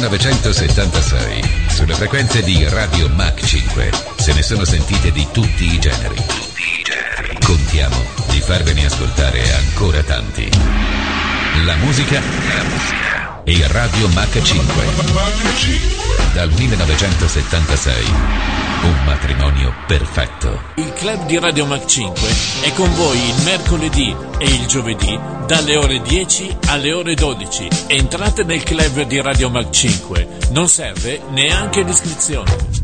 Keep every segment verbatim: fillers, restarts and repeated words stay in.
millenovecentosettantasei, sulle frequenze di Radio Mach cinque, se ne sono sentite di tutti i generi. Tutti i generi. Contiamo di farvene ascoltare ancora tanti. La musica, la musica e Radio Mach cinque. Dal millenovecentosettantasei, un matrimonio perfetto. Il club di Radio Mach cinque è con voi il mercoledì e il giovedì dalle ore dieci alle ore dodici. Entrate nel club di Radio Mach cinque, non serve neanche l'iscrizione.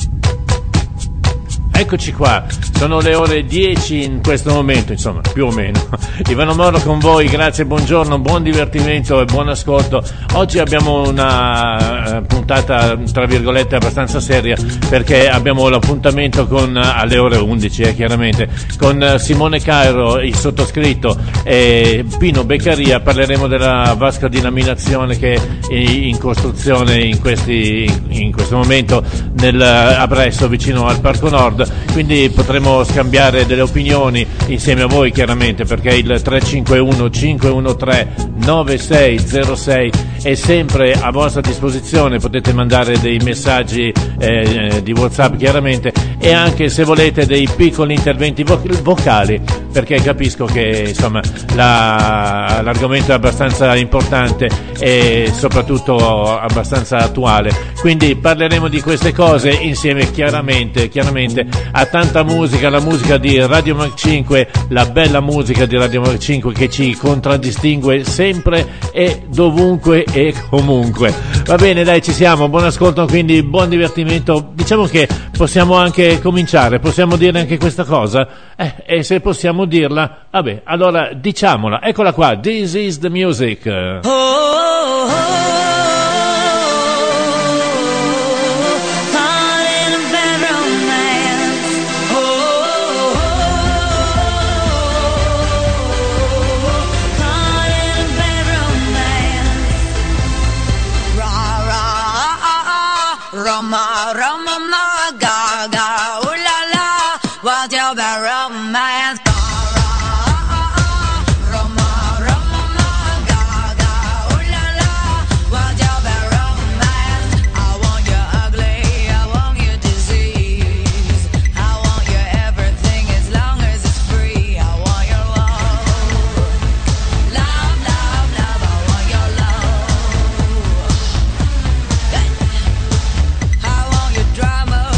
Eccoci qua, sono le ore dieci in questo momento, insomma, più o meno. Ivano Moro con voi, grazie, buongiorno, buon divertimento e buon ascolto. Oggi abbiamo una puntata, tra virgolette, abbastanza seria, perché abbiamo l'appuntamento con, alle ore undici, eh, chiaramente, con Simone Cairo, il sottoscritto, e Pino Beccaria. Parleremo della vasca dinaminazione che è in costruzione in, questi, in questo momento nel, a Bresso, vicino al Parco Nord. Quindi potremo scambiare delle opinioni insieme a voi, chiaramente, perché il tre cinque uno cinque uno tre nove sei zero sei è sempre a vostra disposizione. Potete mandare dei messaggi eh, di WhatsApp, chiaramente, e anche, se volete, dei piccoli interventi vo- vocali, perché capisco che, insomma, la, l'argomento è abbastanza importante e soprattutto abbastanza attuale. Quindi parleremo di queste cose insieme, chiaramente, chiaramente a tanta musica, la musica di Radio Mach cinque, la bella musica di Radio Mach cinque che ci contraddistingue sempre e dovunque e comunque. Va bene, dai, ci siamo, buon ascolto, quindi buon divertimento. Diciamo che possiamo anche cominciare, possiamo dire anche questa cosa? Eh, e se possiamo dirla, vabbè, allora diciamola. Eccola qua, This is the Music. Oh, oh, oh. Roma, Roma, ma, ga, ga, ooh la la, what's your bad romance? Drama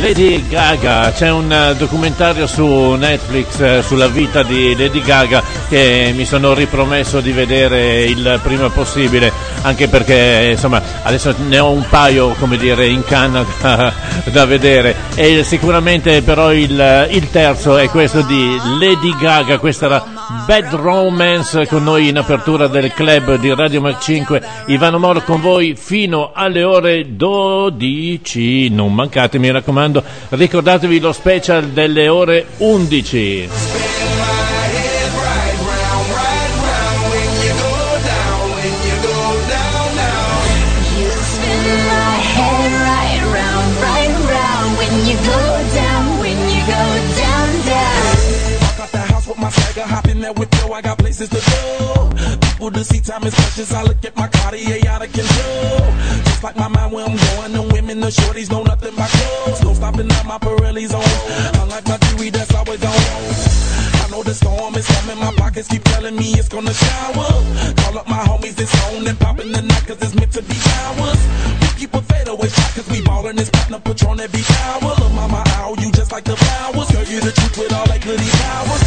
Lady Gaga. C'è un documentario su Netflix sulla vita di Lady Gaga che mi sono ripromesso di vedere il prima possibile, anche perché insomma adesso ne ho un paio, come dire, in canna da, da vedere, e sicuramente però il, il terzo è questo di Lady Gaga. Questa era Bad Romance, con noi in apertura del club di Radio Mac cinque. Ivano Moro con voi fino alle ore dodici, non mancate, mi raccomando, ricordatevi lo special delle ore undici. Hop in there with you, I got places to go. People to see, time is precious. I look at my Cartier out of control. Just like my mind where I'm going, the women, the shorties know nothing but clothes. No stopping at my Pirelli's on. Unlike my jewelry, that's always on. I know the storm is coming, my pockets keep telling me it's gonna shower. Call up my homies, it's on and popping the night, cause it's meant to be ours. We keep a fadeaway shot, cause we ballin' this platinum Patron every hour. Look, mama, ow, you just like the flowers. Girl, you the truth with all that goody powers.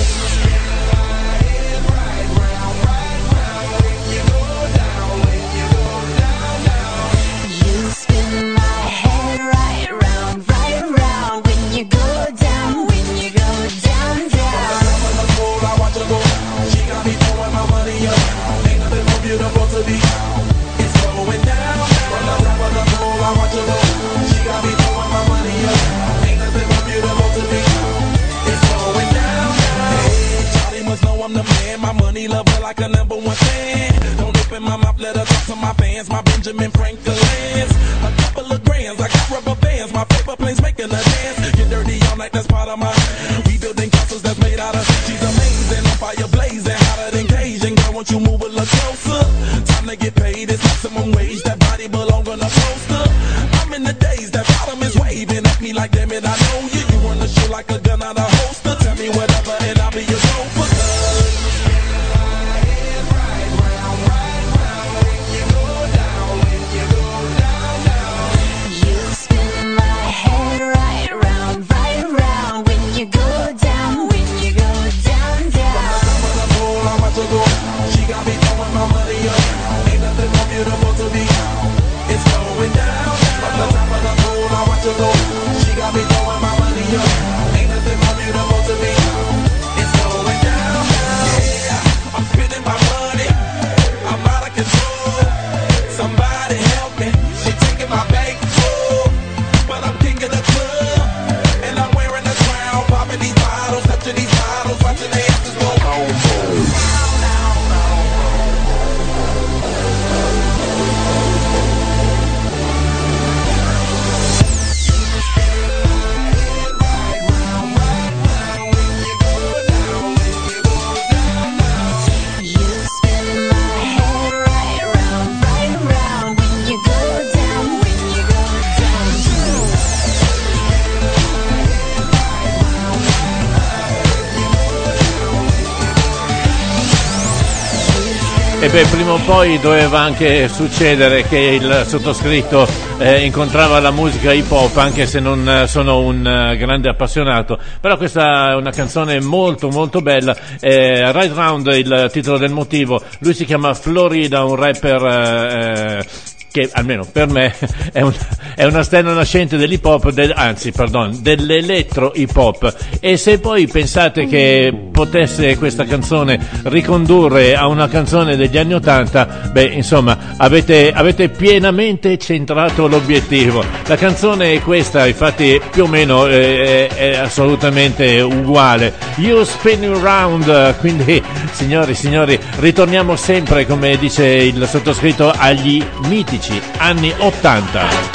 Lover like a number one fan. Don't open my mouth, let her talk to my fans. My Benjamin Franklin's a couple of grands. I got rubber bands. My paper planes making a dance. Get dirty all night, that's part of my. We building castles that's made out of. She's amazing, on fire blazing, hotter than Cajun. Girl, won't you move a little closer? Time to get paid, it's maximum wage. That body belong on a poster. I'm in the days that bottom is waving at me like, damn it, I know you. You run the show like a gun out of holster. Tell me whatever and I'll be your chauffeur. E beh, prima o poi doveva anche succedere che il sottoscritto eh, incontrava la musica hip hop, anche se non eh, sono un uh, grande appassionato, però questa è una canzone molto molto bella. eh, Right Round è il titolo del motivo. Lui si chiama Florida, un rapper eh, che almeno per me è, un, è una stella nascente dell'hip hop, del, anzi pardon, dell'elettro hip hop. E se poi pensate che potesse questa canzone ricondurre a una canzone degli anni ottanta, beh insomma avete, avete pienamente centrato l'obiettivo. La canzone è questa, infatti più o meno è, è assolutamente uguale, You Spin Round. Quindi signori signori, ritorniamo sempre, come dice il sottoscritto, agli mitici anni ottanta.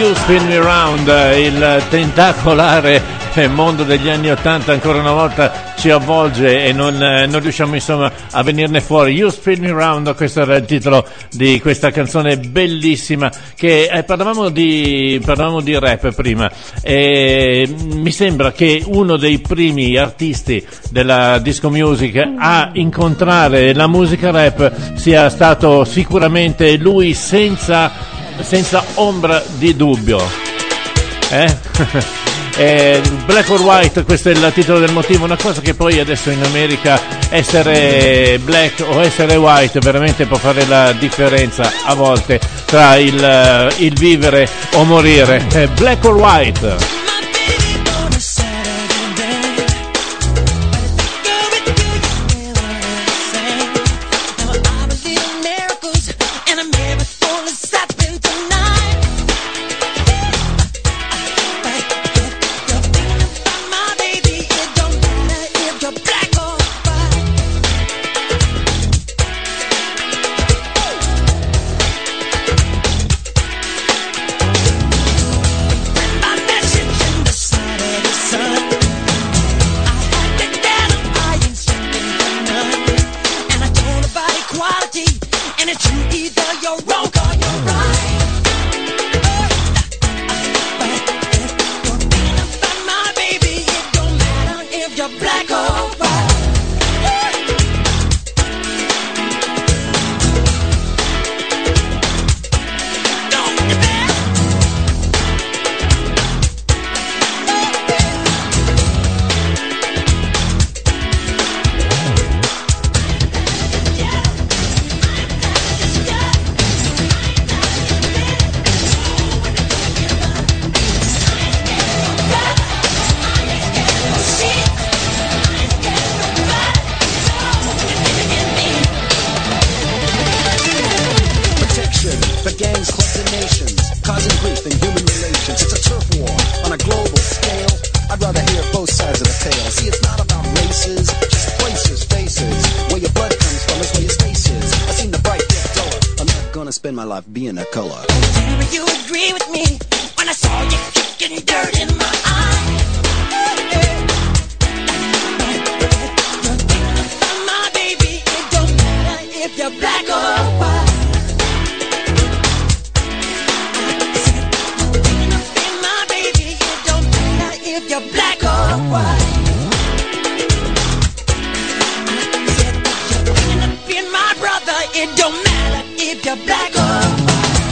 You Spin Me Round, il tentacolare mondo degli anni ottanta ancora una volta ci avvolge e non, eh, non riusciamo insomma a venirne fuori. You Spin Me Round, questo era il titolo di questa canzone bellissima che eh, parlavamo di parlavamo di rap prima e mi sembra che uno dei primi artisti della disco music a incontrare la musica rap sia stato sicuramente lui, senza senza ombra di dubbio, eh? Eh, Black or White, questo è il titolo del motivo, una cosa che poi adesso in America essere black o essere white veramente può fare la differenza a volte tra il, il vivere o morire. eh, Black or White. Spend my life being a color. Never you agree with me when I saw you kicking dirt in my eye. My baby, it don't matter if you're black or white. My baby, it don't matter if you're black or white. My brother, it don't matter if you're black or white.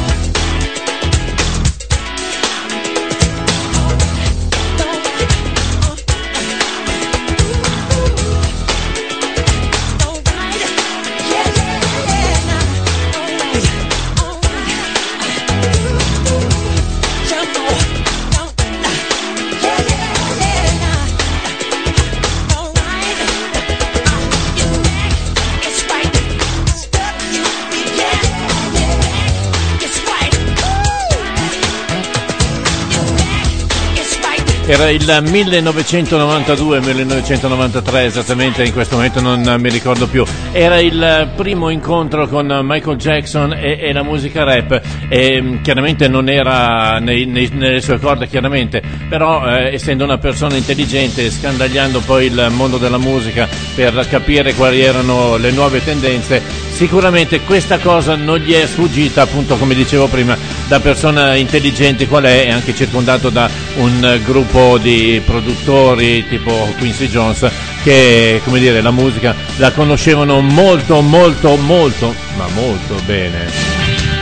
Era il millenovecentonovantadue millenovecentonovantatré esattamente, in questo momento non mi ricordo più. Era il primo incontro con Michael Jackson e, e la musica rap, e chiaramente non era nei, nei, nelle sue corde, chiaramente, però eh, essendo una persona intelligente, scandagliando poi il mondo della musica per capire quali erano le nuove tendenze, sicuramente questa cosa non gli è sfuggita, appunto come dicevo prima, da persona intelligente qual è, e anche circondato da un gruppo di produttori tipo Quincy Jones che, come dire, la musica la conoscevano molto molto molto ma molto bene.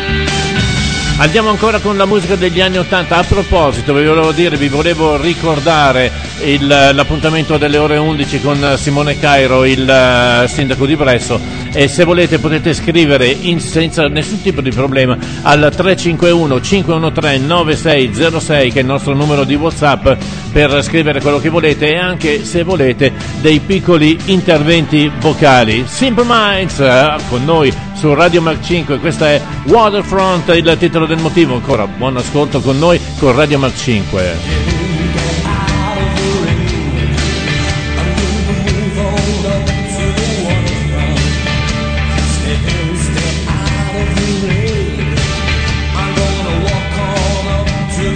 Andiamo ancora con la musica degli anni ottanta. A proposito, vi volevo dire, vi volevo ricordare il, l'appuntamento delle ore undici con Simone Cairo, il uh, sindaco di Bresso, e se volete potete scrivere in, senza nessun tipo di problema al tre cinque uno cinque uno tre nove sei zero sei, che è il nostro numero di WhatsApp, per scrivere quello che volete, e anche se volete dei piccoli interventi vocali. Simple Minds uh, con noi su Radio Mac cinque, questa è Waterfront, il titolo del motivo. Ancora buon ascolto con noi con Radio Mac cinque. To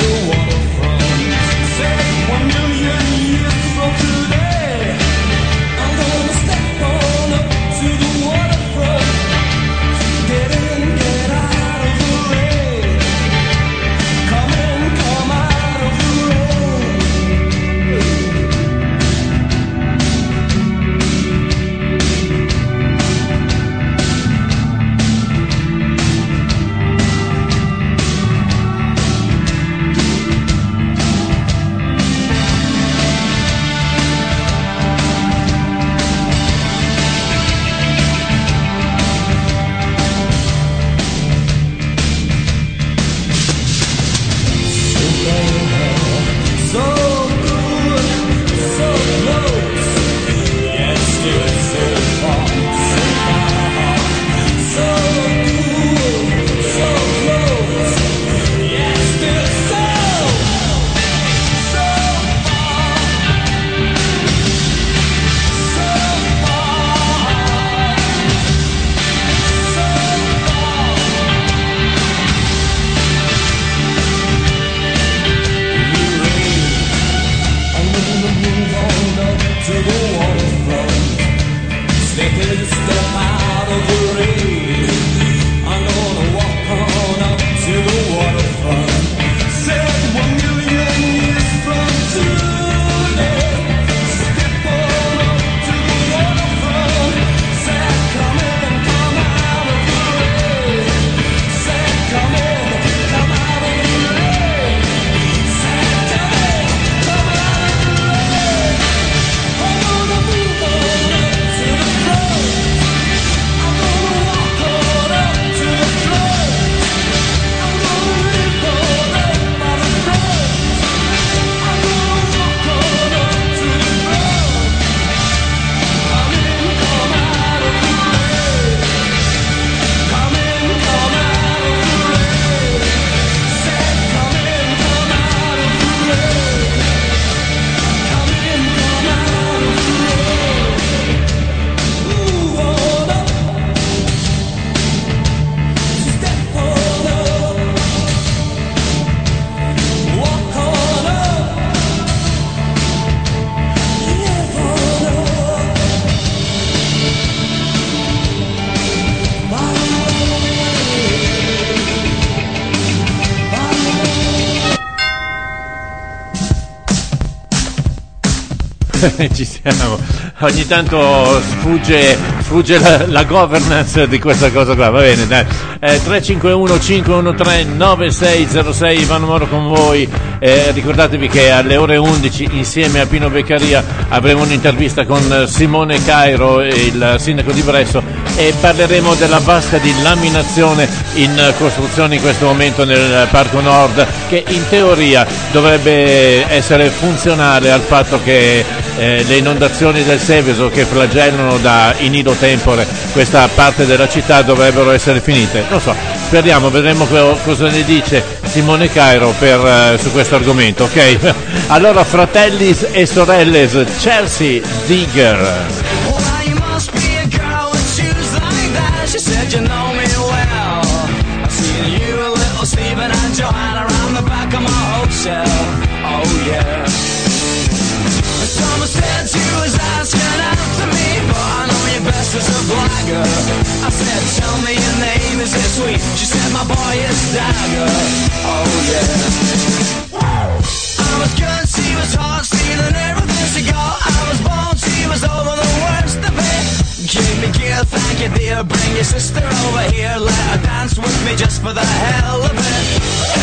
Ci siamo. Ogni tanto sfugge, sfugge la, la governance di questa cosa qua. Va bene, dai. Eh, tre cinque uno cinque uno tre nove sei zero sei, Ivano Moro con voi. Eh, ricordatevi che alle ore undici insieme a Pino Beccaria avremo un'intervista con Simone Cairo, il sindaco di Bresso, e parleremo della vasca di laminazione in costruzione in questo momento nel Parco Nord, che in teoria dovrebbe essere funzionale al fatto che eh, le inondazioni del Seveso che flagellano da in illo tempore questa parte della città dovrebbero essere finite. Non so, speriamo, vedremo co- cosa ne dice Simone Cairo per, uh, su questo argomento, ok? Allora, fratellis e sorelles, Chelsea Digger. Well, you must be a girl with shoes like that. She said you know me well. I've seen you, little Stephen and Joanna around the back of my hotel. Oh yeah. Someone said you was asking after me, but I know you best as a blagger. I said, tell me your name, is it sweet? She said, my boy is Dagger. Oh yeah. I was good, she was hot, stealing everything she got. I was born, she was over the worst of it. Give me gear, thank you dear. Bring your sister over here, let her dance with me just for the hell of it.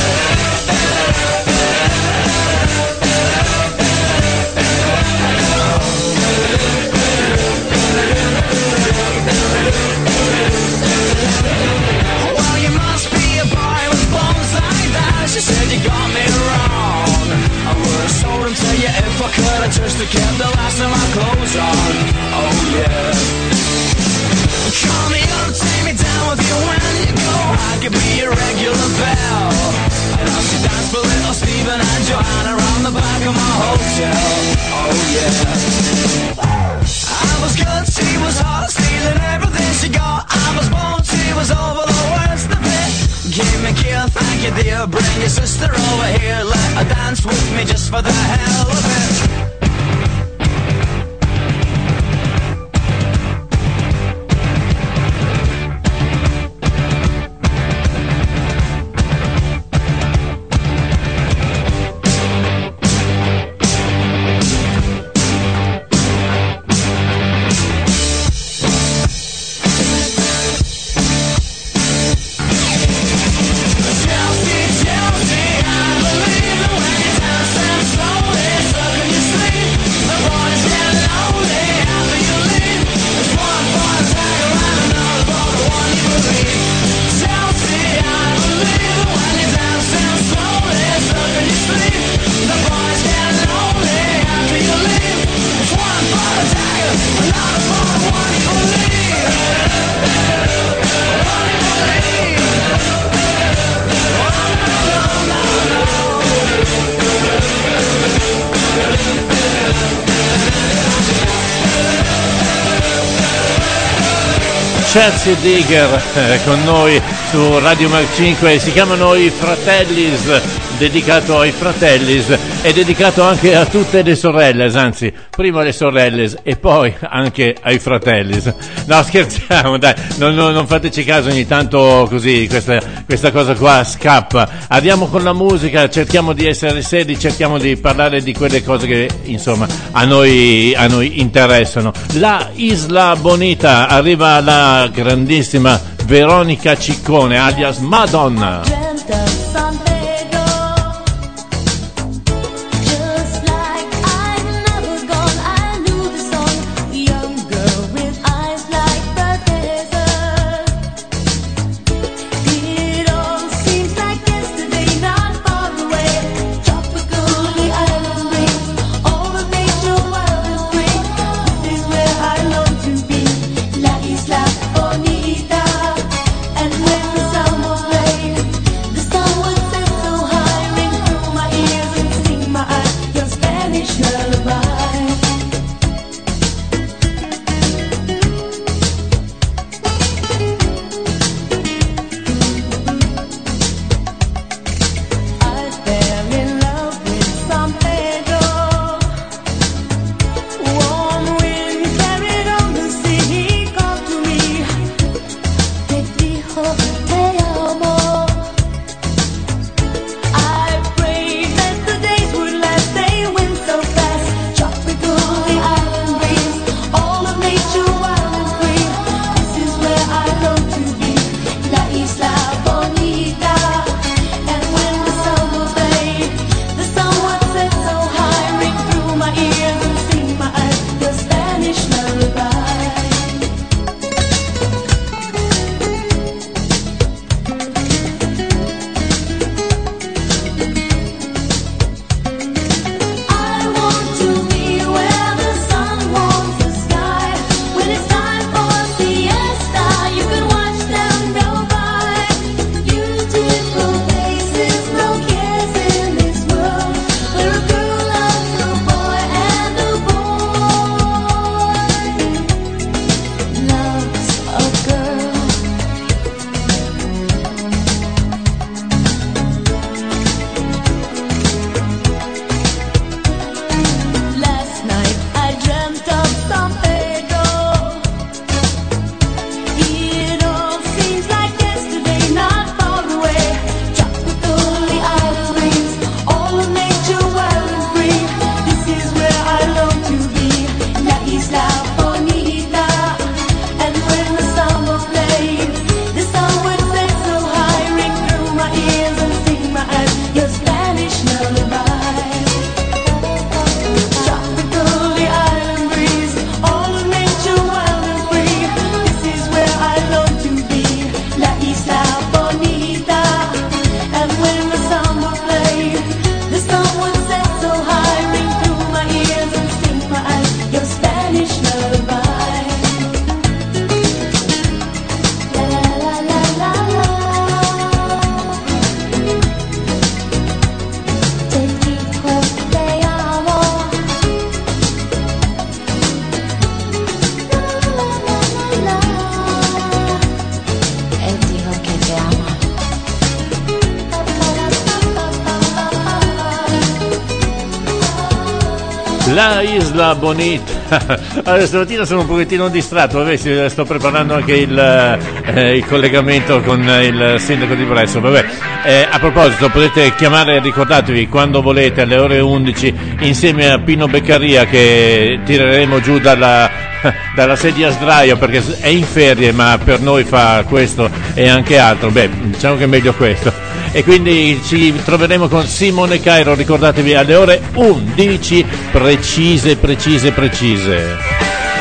Well, you must be a boy with bones like that. She said you got me wrong. I would have sold him to you if I could. I just to keep the last of my clothes on. Oh yeah. Call me up, take me down with you when you go. I could be your regular belle. And I'll see dance for little Stephen and Joanna around the back of my hotel. Oh yeah. I was good, she was hot, stealing everything she got. I was born, she was over the worst of it. Give me gear, thank you dear. Bring your sister over here, let her dance with me just for the hell of it. Chelsea Digger eh, con noi su Radio Mag cinque, si chiamano i Fratellis, dedicato ai Fratellis e dedicato anche a tutte le sorelle, anzi prima le sorelle e poi anche ai Fratellis. No, scherziamo, dai, non, non, non fateci caso, ogni tanto così questa, questa cosa qua scappa. Andiamo con la musica, cerchiamo di essere seri, cerchiamo di parlare di quelle cose che insomma a noi, a noi interessano. La Isla Bonita, arriva la grandissima Veronica Ciccone alias Madonna. Bonita, and when the summer rain La Isla Bonita. Allora, stamattina sono un pochettino distratto, vabbè, sto preparando anche il, eh, il collegamento con il sindaco di Bresso. Vabbè, eh, a proposito, potete chiamare, ricordatevi, quando volete, alle ore undici, insieme a Pino Beccaria, che tireremo giù dalla, dalla sedia a sdraio perché è in ferie, ma per noi fa questo e anche altro. Beh, diciamo che è meglio questo. E quindi ci troveremo con Simone Cairo, ricordatevi, alle ore undici, precise, precise, precise.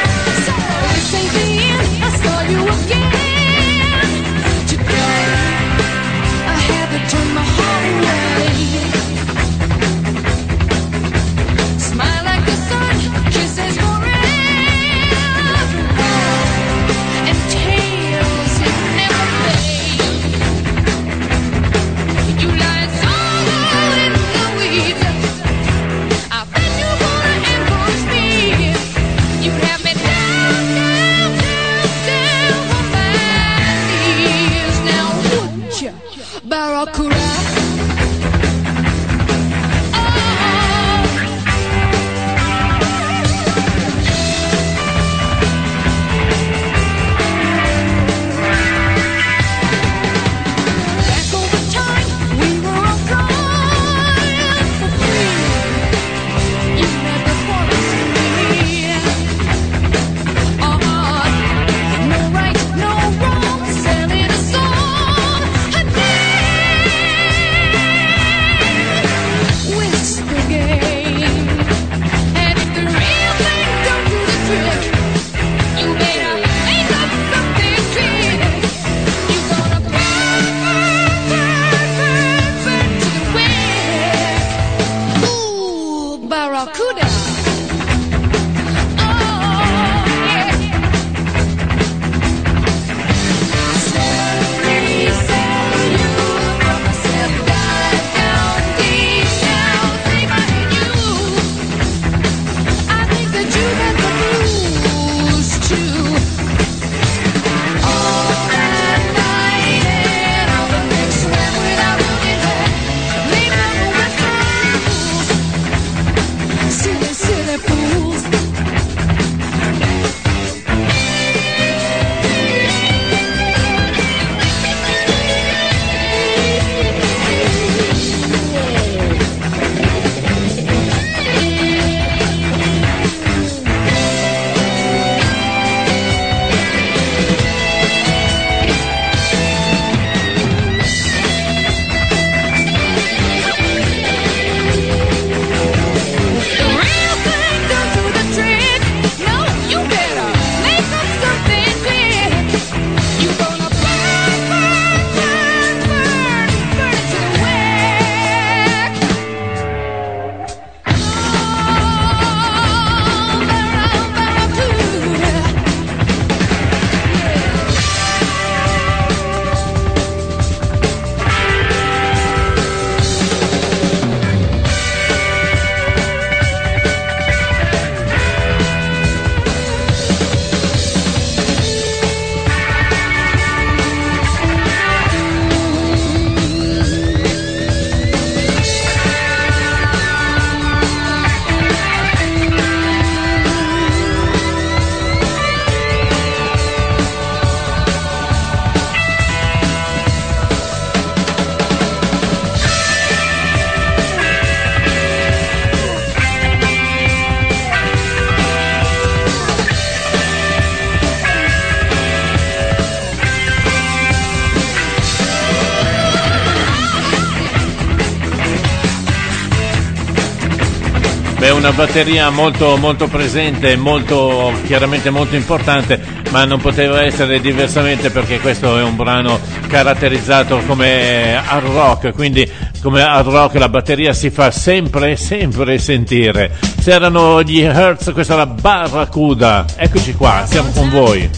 Beh, una batteria molto, molto presente, molto, chiaramente molto importante, ma non poteva essere diversamente perché questo è un brano caratterizzato come hard rock, quindi come hard rock la batteria si fa sempre, sempre sentire. Se erano gli Hertz, questa è la Barracuda. Eccoci qua, siamo con voi.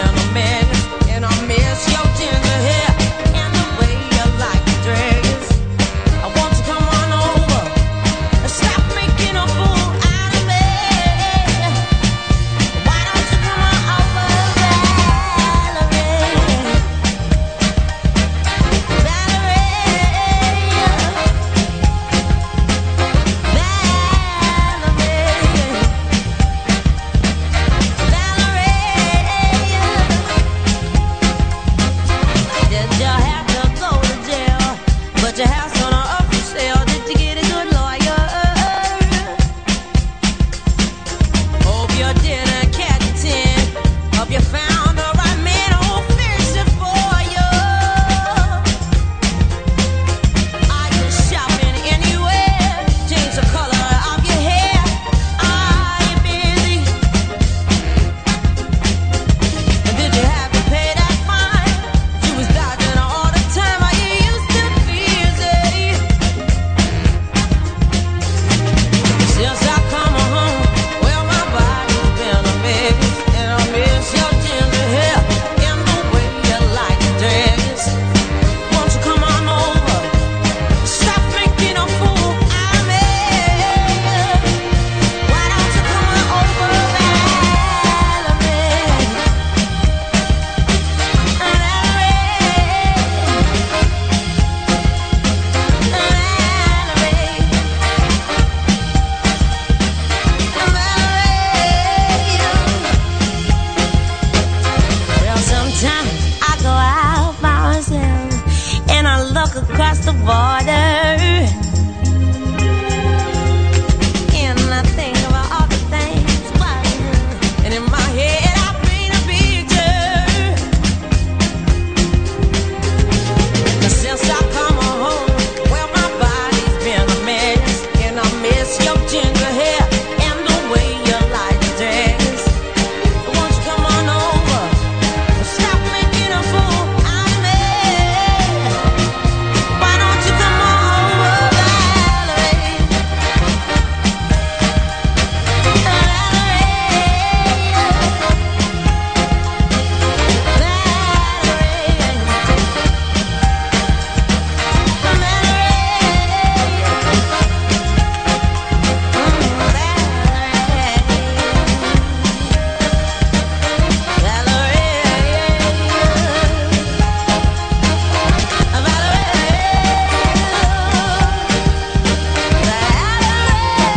And I miss your tender hair and the way you like to dress.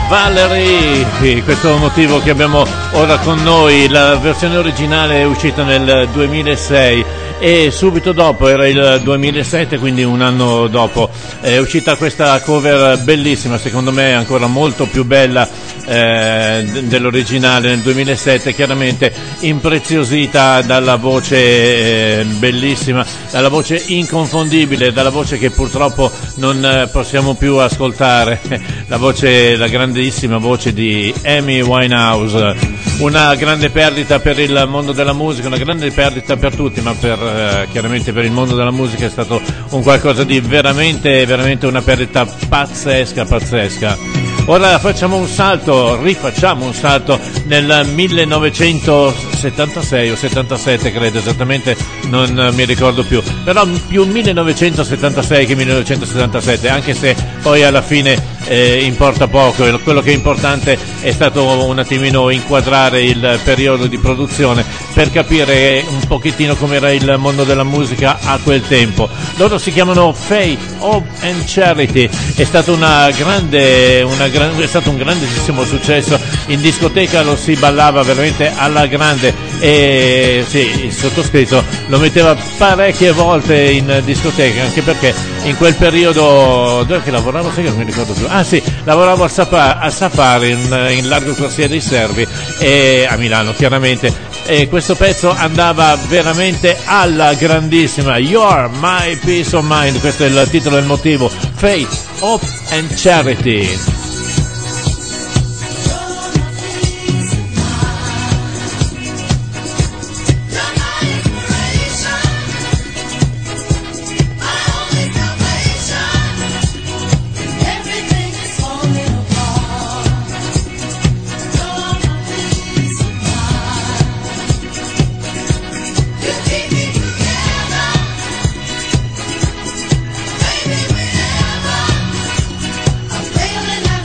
Valerie, questo motivo che abbiamo ora con noi. La versione originale è uscita nel duemilasei e subito dopo, era il duemilasette, quindi un anno dopo, è uscita questa cover bellissima, secondo me ancora molto più bella eh, dell'originale nel duemilasette, chiaramente impreziosita dalla voce eh, bellissima, dalla voce inconfondibile, dalla voce che purtroppo non eh, possiamo più ascoltare, la voce, la grandissima voce di Amy Winehouse. Una grande perdita per il mondo della musica, una grande perdita per tutti, ma per, eh, chiaramente per il mondo della musica è stato un qualcosa di veramente, veramente una perdita pazzesca, pazzesca. Ora facciamo un salto, rifacciamo un salto nel millenovecentosettantasei o settantasette, credo esattamente, non mi ricordo più, però più millenovecentosettantasei che millenovecentosettantasette, anche se poi alla fine eh, importa poco. Quello che è importante è stato un attimino inquadrare il periodo di produzione per capire un pochettino com'era il mondo della musica a quel tempo. Loro si chiamano Faith, Hope and Charity, è stata una grande, una gran, è stato un grandissimo successo in discoteca, lo si ballava veramente alla grande e sì, il sottoscritto lo metteva parecchie volte in discoteca, anche perché in quel periodo dove che lavoravo, sai che non mi ricordo più, ah sì, lavoravo al Safari, al Safari in, in Largo Corsia dei Servi e a Milano chiaramente, e questo pezzo andava veramente alla grandissima. You're My Peace of Mind, questo è il titolo e il motivo. Faith, Hope and Charity. Feeling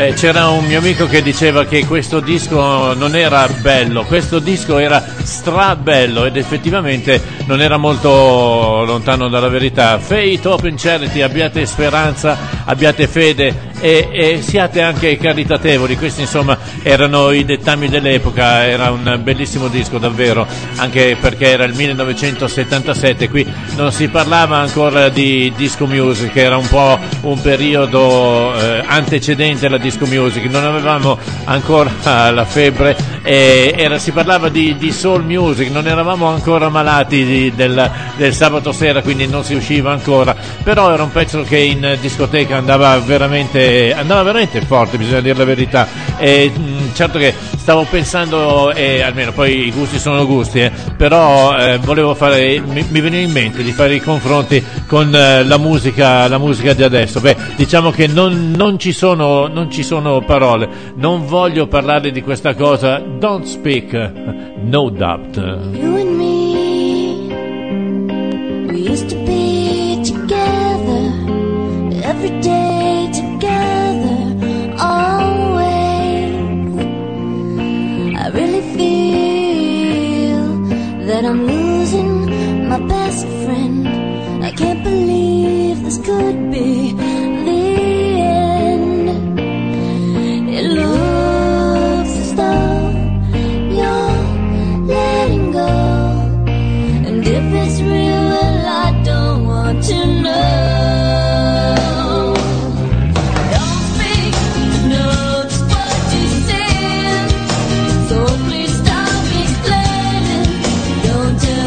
Eh, c'era un mio amico che diceva che questo disco non era bello, questo disco era strabello, ed effettivamente non era molto lontano dalla verità. Faith, Hope and Charity, abbiate speranza, abbiate fede e, e siate anche caritatevoli. Questi insomma erano i dettami dell'epoca. Era un bellissimo disco davvero, anche perché era il millenovecentosettantasette, qui non si parlava ancora di disco music, era un po' un periodo eh, antecedente alla disco music, non avevamo ancora la febbre, e era, si parlava di, di soul music, non eravamo ancora malati di, del, del sabato sera, quindi non si usciva ancora, però era un pezzo che in discoteca andava veramente, andava veramente forte, bisogna dire la verità. E mh, certo che stavo pensando, e almeno poi i gusti sono gusti, eh, però eh, volevo fare, mi, mi veniva in mente di fare i confronti con eh, la musica, la musica di adesso. Beh, diciamo che non, non ci sono, non ci sono parole, non voglio parlare di questa cosa. Don't speak, no doubt. You and me, we used to be together, every day together, always. I really feel that I'm losing my best friend. I can't believe this could be the end. It looks as though you're letting go, and if it's real, well, I don't want to know. Don't speak, know just what you're saying, so please stop explaining. Don't tell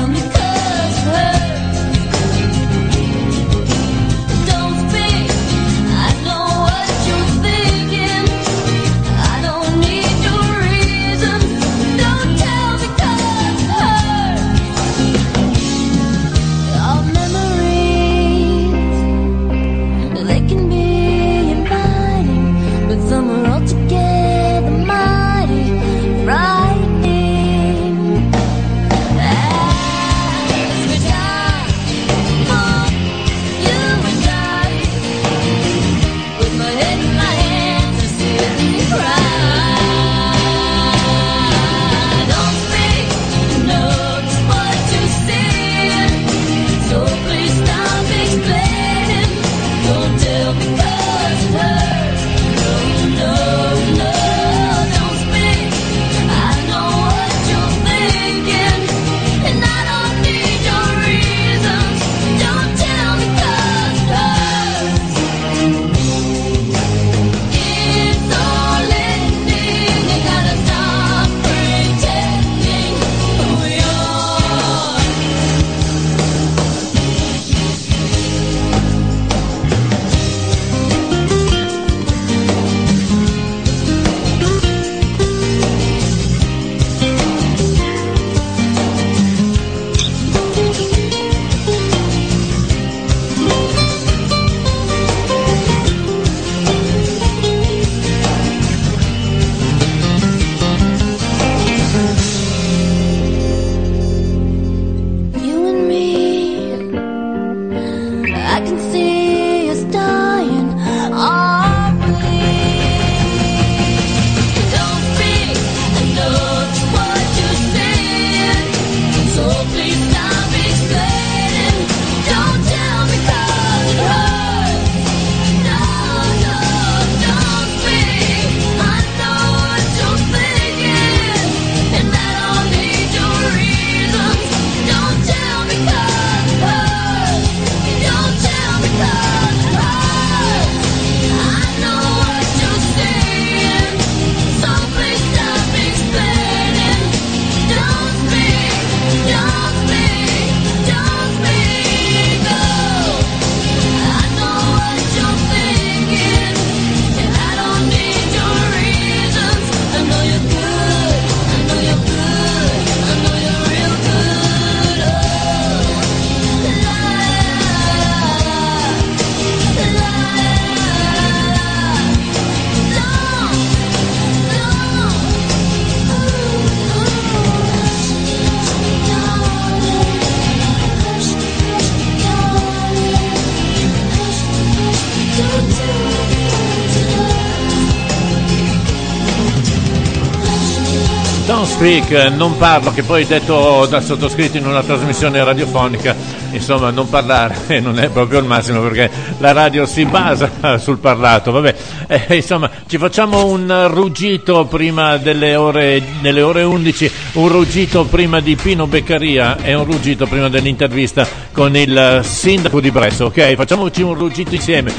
Don't Speak, non parlo, che poi detto dal sottoscritto in una trasmissione radiofonica, insomma non parlare non è proprio il massimo, perché la radio si basa sul parlato. Vabbè, eh, insomma ci facciamo un ruggito prima delle ore, delle ore undici, un ruggito prima di Pino Beccaria e un ruggito prima dell'intervista con il sindaco di Bresso, ok? Facciamoci un ruggito insieme.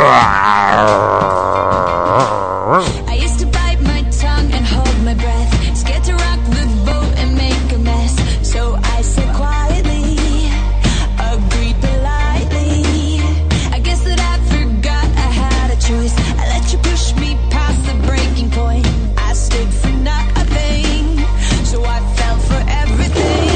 I used to bite my tongue and hold my breath, scared to rock the boat and make a mess. So I said quietly, agreed politely. I guess that I forgot I had a choice. I let you push me past the breaking point. I stood for nothing, so I fell for everything.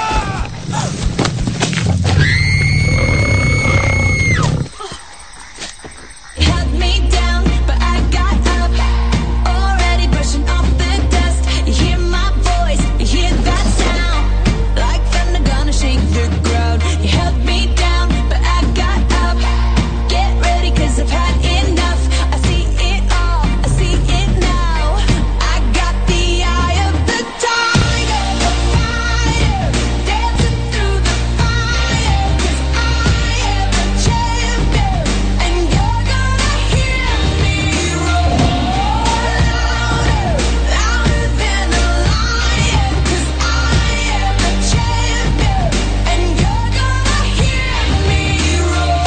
Held me down, but I got up, already brushing off the dust. You hear my voice, you hear that sound, like thunder gonna shake the ground. You held me down, but I got up. Get ready, cause I've had enough. I see it all, I see it now. I got the eye of the tiger, the fire, dancing through the fire. Cause I am a champion, and you're gonna hear me roar louder, louder than a lion. Cause I am a champion, and you're gonna hear me roar.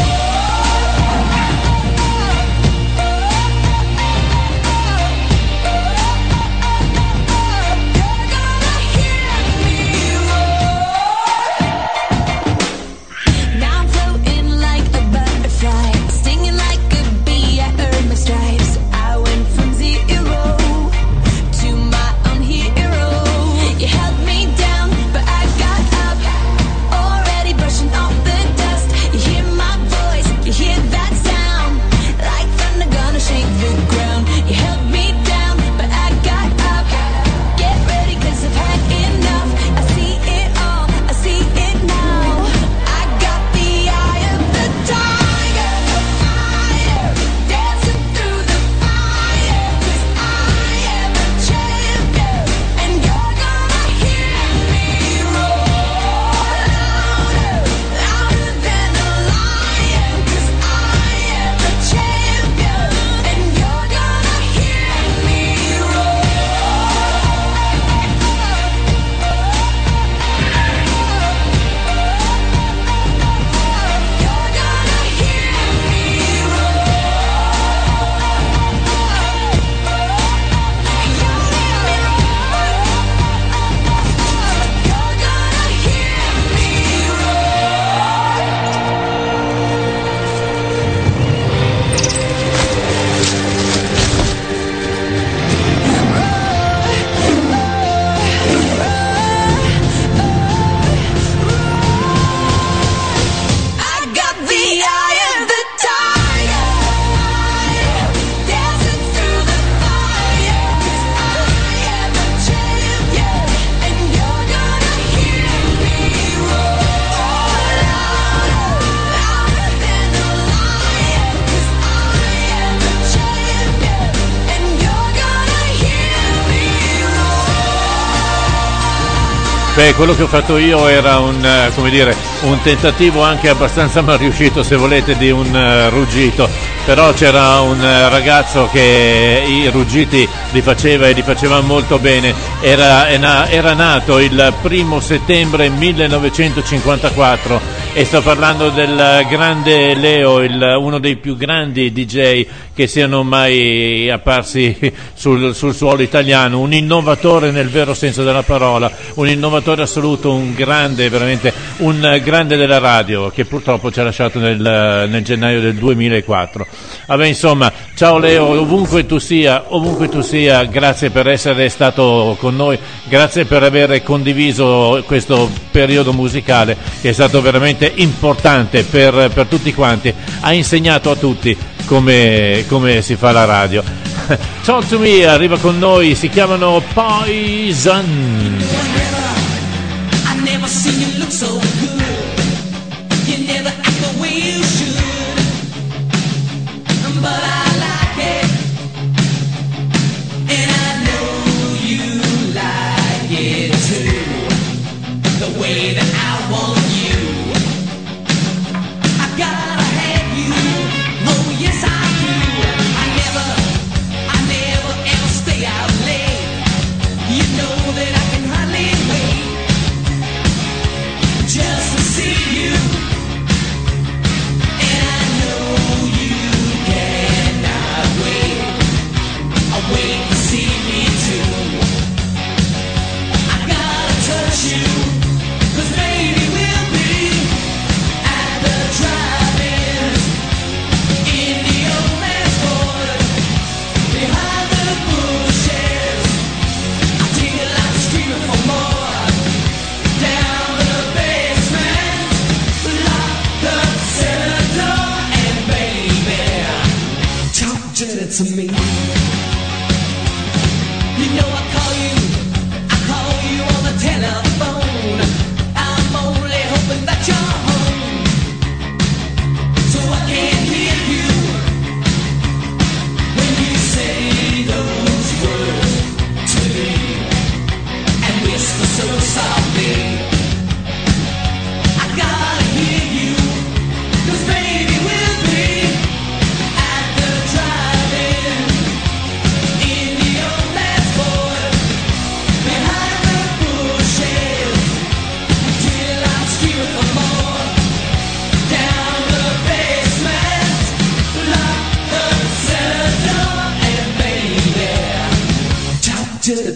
Now I'm floating like a butterfly, stinging like a bee. I earned my stripes. I went from zero to my own hero. You held me down, but I got up, already brushing off the dust. You hear my voice, you hear that sound, like thunder gonna shake the ground. You held me down, but I got up. Get ready, cause I've had enough. I see it all, I see it now. I got the eye of the tiger, the fire, dancing through the fire. Cause I am a champion, and you're gonna hear me roar louder, louder than a lion. Cause I am a champion, and you're gonna hear me roar. You're gonna hear me I got the eye of the tiger, dancing through the fire. Cause I am a champion, and you're gonna hear me roar louder, louder than a lion. Cause I am a champion, and you're gonna hear me roar. Beh, quello che ho fatto io era un, eh, come dire, un tentativo anche abbastanza mal riuscito, se volete, di un eh, ruggito. Però c'era un eh, ragazzo che i ruggiti li faceva e li faceva molto bene. Era, era, era nato il primo settembre millenovecentocinquantaquattro e sto parlando del grande Leo, il, uno dei più grandi D J che siano mai apparsi sul, sul suolo italiano, un innovatore nel vero senso della parola, un innovatore assoluto, un grande, veramente un grande della radio, che purtroppo ci ha lasciato nel, nel gennaio del duemilaquattro. Vabbè, insomma, ciao Leo, ovunque tu sia, ovunque tu sia, grazie per essere stato con noi, grazie per aver condiviso questo periodo musicale che è stato veramente importante per, per tutti quanti, ha insegnato a tutti come, come si fa la radio. Talk to Me arriva con noi, si chiamano Poison. I never seen you look so good. You never act the way you should. But I like it, and I know you like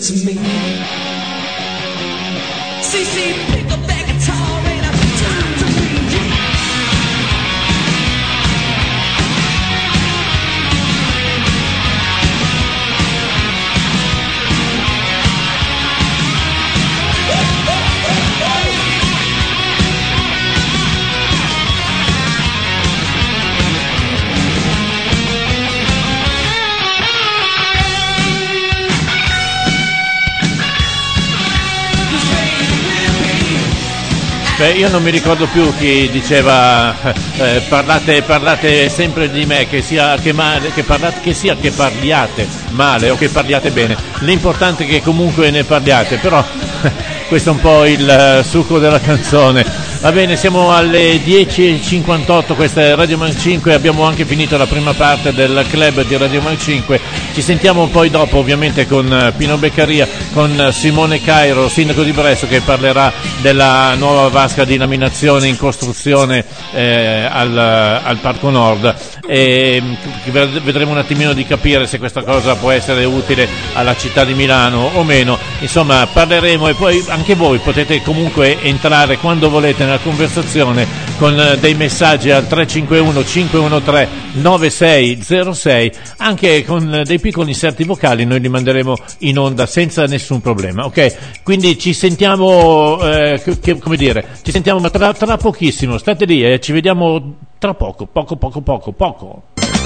to me. C C, pick up that guitar and talk to me. Beh, io non mi ricordo più chi diceva eh, parlate, parlate sempre di me, che sia che male, che parlate, che sia che parliate male o che parliate bene. L'importante è che comunque ne parliate, però questo è un po' il succo della canzone. Va bene, siamo alle dieci e cinquantotto, questa è Radio Mac cinque, abbiamo anche finito la prima parte del club di Radio Mac cinque. Ci sentiamo poi dopo ovviamente con Pino Beccaria, con Simone Cairo, sindaco di Bresso, che parlerà della nuova vasca di laminazione in costruzione eh, al, al Parco Nord, e vedremo un attimino di capire se questa cosa può essere utile alla città di Milano o meno. Insomma, parleremo, e poi anche voi potete comunque entrare quando volete nella conversazione con dei messaggi al tre cinque uno cinque uno tre nove sei zero sei, anche con dei piccoli inserti vocali noi li manderemo in onda senza nessun problema, ok? Quindi ci sentiamo eh, che, come dire, ci sentiamo tra, tra pochissimo, state lì e eh, ci vediamo tra poco, poco poco poco poco.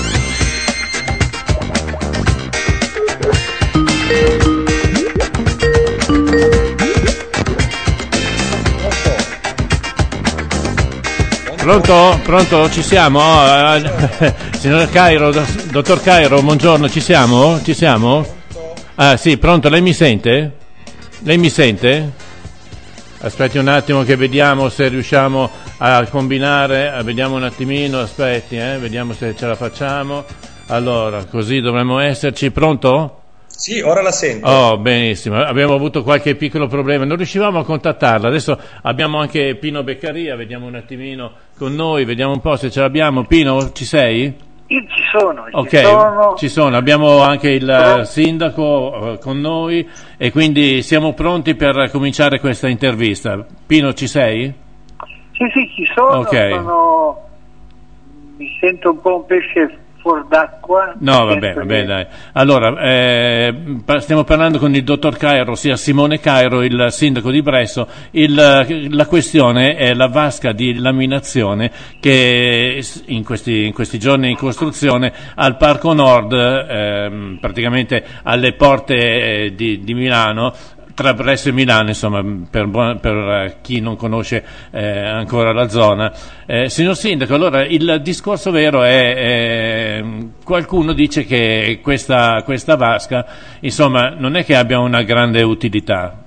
Pronto? Pronto? Ci siamo? Oh, signor Cairo, dottor Cairo, buongiorno, ci siamo? Ci siamo? Ah sì, pronto, lei mi sente? Lei mi sente? Aspetti un attimo che vediamo se riusciamo a combinare, vediamo un attimino, aspetti, eh, vediamo se ce la facciamo. Allora, così dovremmo esserci, pronto? Sì, ora la sento. Oh, benissimo, abbiamo avuto qualche piccolo problema, non riuscivamo a contattarla, adesso abbiamo anche Pino Beccaria, vediamo un attimino con noi, vediamo un po' se ce l'abbiamo. Pino, ci sei? Io ci sono, ci ok, sono. ci sono, abbiamo anche il Però... sindaco uh, con noi, e quindi siamo pronti per cominciare questa intervista. Pino, ci sei? Sì, sì, ci sono, okay. sono... mi sento un po' un pesce fuor d'acqua. No, vabbè, vabbè, dai. Allora, eh, stiamo parlando con il dottor Cairo, ossia Simone Cairo, il sindaco di Bresso. Il, la questione è la vasca di laminazione che in questi, in questi giorni è in costruzione al Parco Nord, eh, praticamente alle porte eh, di, di Milano, tra Bresso e Milano, insomma, per, per chi non conosce eh, ancora la zona. Eh, signor Sindaco, allora il discorso vero è, eh, qualcuno dice che questa, questa vasca, insomma, non è che abbia una grande utilità.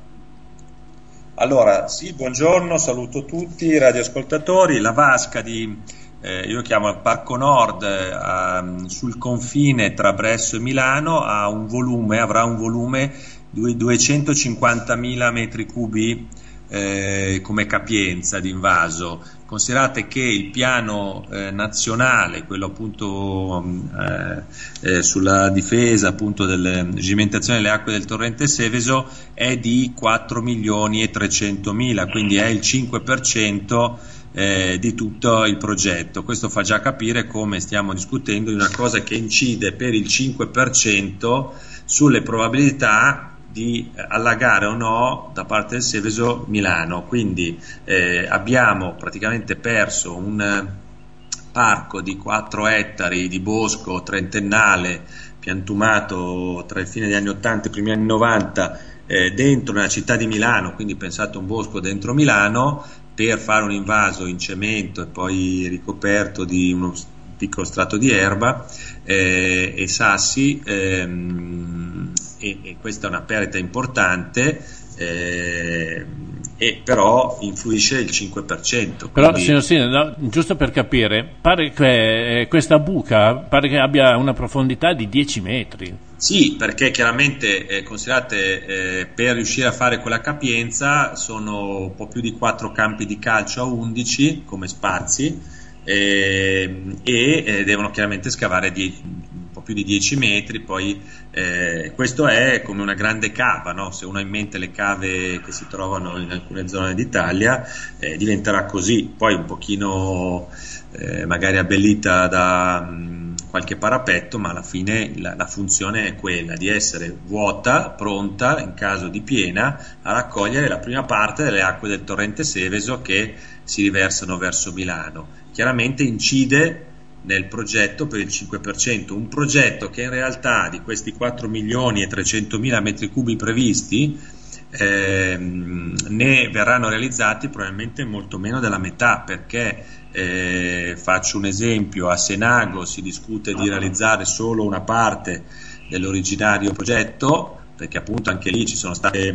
Allora, sì, buongiorno, saluto tutti i radioascoltatori. La vasca di, eh, io chiamo il Parco Nord, eh, sul confine tra Bresso e Milano, ha un volume, avrà un volume duecentocinquantamila metri cubi eh, come capienza di invaso. Considerate che il piano eh, nazionale, quello appunto eh, eh, sulla difesa appunto delle cimentazione delle acque del torrente Seveso, è di quattro milioni e trecentomila, quindi è il cinque per cento eh, di tutto il progetto. Questo fa già capire come stiamo discutendo di una cosa che incide per il cinque per cento sulle probabilità di allagare o no da parte del Seveso Milano. Quindi eh, abbiamo praticamente perso un parco di quattro ettari di bosco trentennale piantumato tra il fine degli anni ottanta e i primi anni novanta eh, dentro nella città di Milano, quindi pensate a un bosco dentro Milano, per fare un invaso in cemento e poi ricoperto di uno piccolo strato di erba eh, e sassi, ehm, e, e questa è una perdita importante, eh, e però influisce il cinque per cento. Però quindi... signor Sindaco, no, giusto per capire, pare che eh, questa buca pare che abbia una profondità di dieci metri. Sì, perché chiaramente eh, considerate eh, per riuscire a fare quella capienza sono un po' più di quattro campi di calcio a undici come spazi, eh, e eh, devono chiaramente scavare di, un po' più di dieci metri, poi eh, questo è come una grande cava, no? Se uno ha in mente le cave che si trovano in alcune zone d'Italia, eh, diventerà così, poi un pochino eh, magari abbellita da mh, qualche parapetto, ma alla fine la, la funzione è quella di essere vuota, pronta in caso di piena a raccogliere la prima parte delle acque del torrente Seveso che si riversano verso Milano. Chiaramente incide nel progetto per il cinque per cento, un progetto che in realtà di questi quattro milioni e trecentomila metri cubi previsti ehm, ne verranno realizzati probabilmente molto meno della metà, perché eh, faccio un esempio: a Senago si discute di realizzare solo una parte dell'originario progetto, perché appunto anche lì ci sono state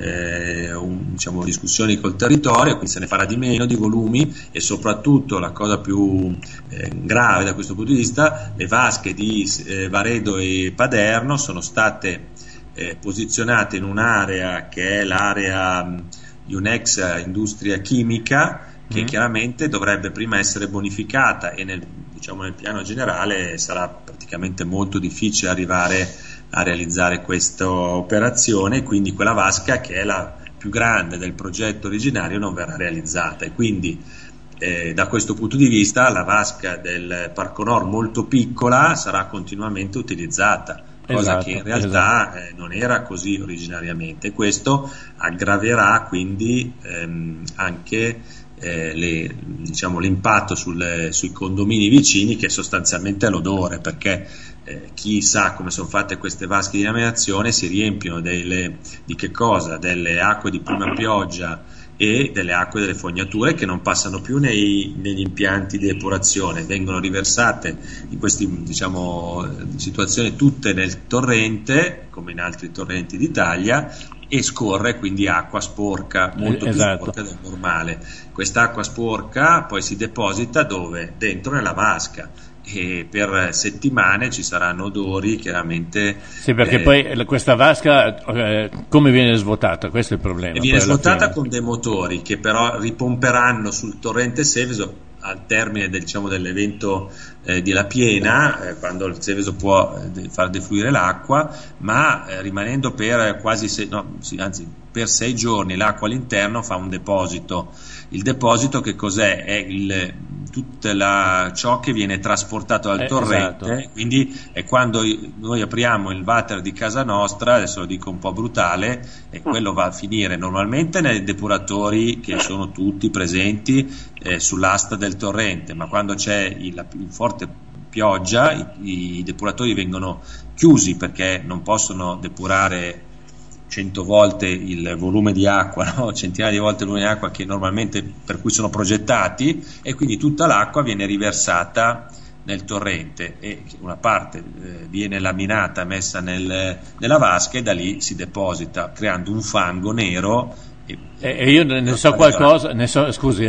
eh, un, diciamo, discussioni col territorio, quindi se ne farà di meno di volumi, e soprattutto la cosa più eh, grave da questo punto di vista, le vasche di eh, Varedo e Paderno sono state eh, posizionate in un'area che è l'area di un'ex industria chimica che mm. chiaramente dovrebbe prima essere bonificata, e nel, diciamo, nel piano generale sarà praticamente molto difficile arrivare a realizzare questa operazione, quindi quella vasca, che è la più grande del progetto originario, non verrà realizzata, e quindi eh, da questo punto di vista la vasca del Parco Nord, molto piccola, sarà continuamente utilizzata, cosa esatto, che in realtà esatto. eh, non era così originariamente. Questo aggraverà quindi ehm, anche eh, le, diciamo, l'impatto sul, sui condomini vicini, che sostanzialmente è l'odore, perché Eh, chi sa come sono fatte queste vasche di laminazione si riempiono delle, di che cosa? Delle acque di prima pioggia e delle acque delle fognature, che non passano più nei, negli impianti di depurazione, vengono riversate in queste, diciamo, situazioni tutte nel torrente, come in altri torrenti d'Italia, e scorre quindi acqua sporca, molto esatto. più sporca del normale. Quest'acqua sporca poi si deposita dove? Dentro nella vasca, e per settimane ci saranno odori, chiaramente. Sì, perché eh, poi questa vasca eh, come viene svuotata? Questo è il problema. Viene svuotata con dei motori che però ripomperanno sul torrente Seveso al termine del, diciamo, dell'evento eh, della piena, eh, quando il Seveso può eh, far defluire l'acqua, ma eh, rimanendo per quasi sei, no, sì, anzi per sei giorni l'acqua all'interno fa un deposito. Il deposito che cos'è? È il, tutta la, ciò che viene trasportato dal eh, torrente, esatto. Quindi è quando noi apriamo il water di casa nostra, adesso lo dico un po' brutale, e quello va a finire normalmente nei depuratori che sono tutti presenti eh, sull'asta del torrente, ma quando c'è il, la più forte pioggia i, i depuratori vengono chiusi perché non possono depurare cento volte il volume di acqua, no? Centinaia di volte il volume di acqua che normalmente per cui sono progettati, e quindi tutta l'acqua viene riversata nel torrente, e una parte eh, viene laminata, messa nel, nella vasca, e da lì si deposita creando un fango nero. E, e io ne so qualcosa, ne so, scusi,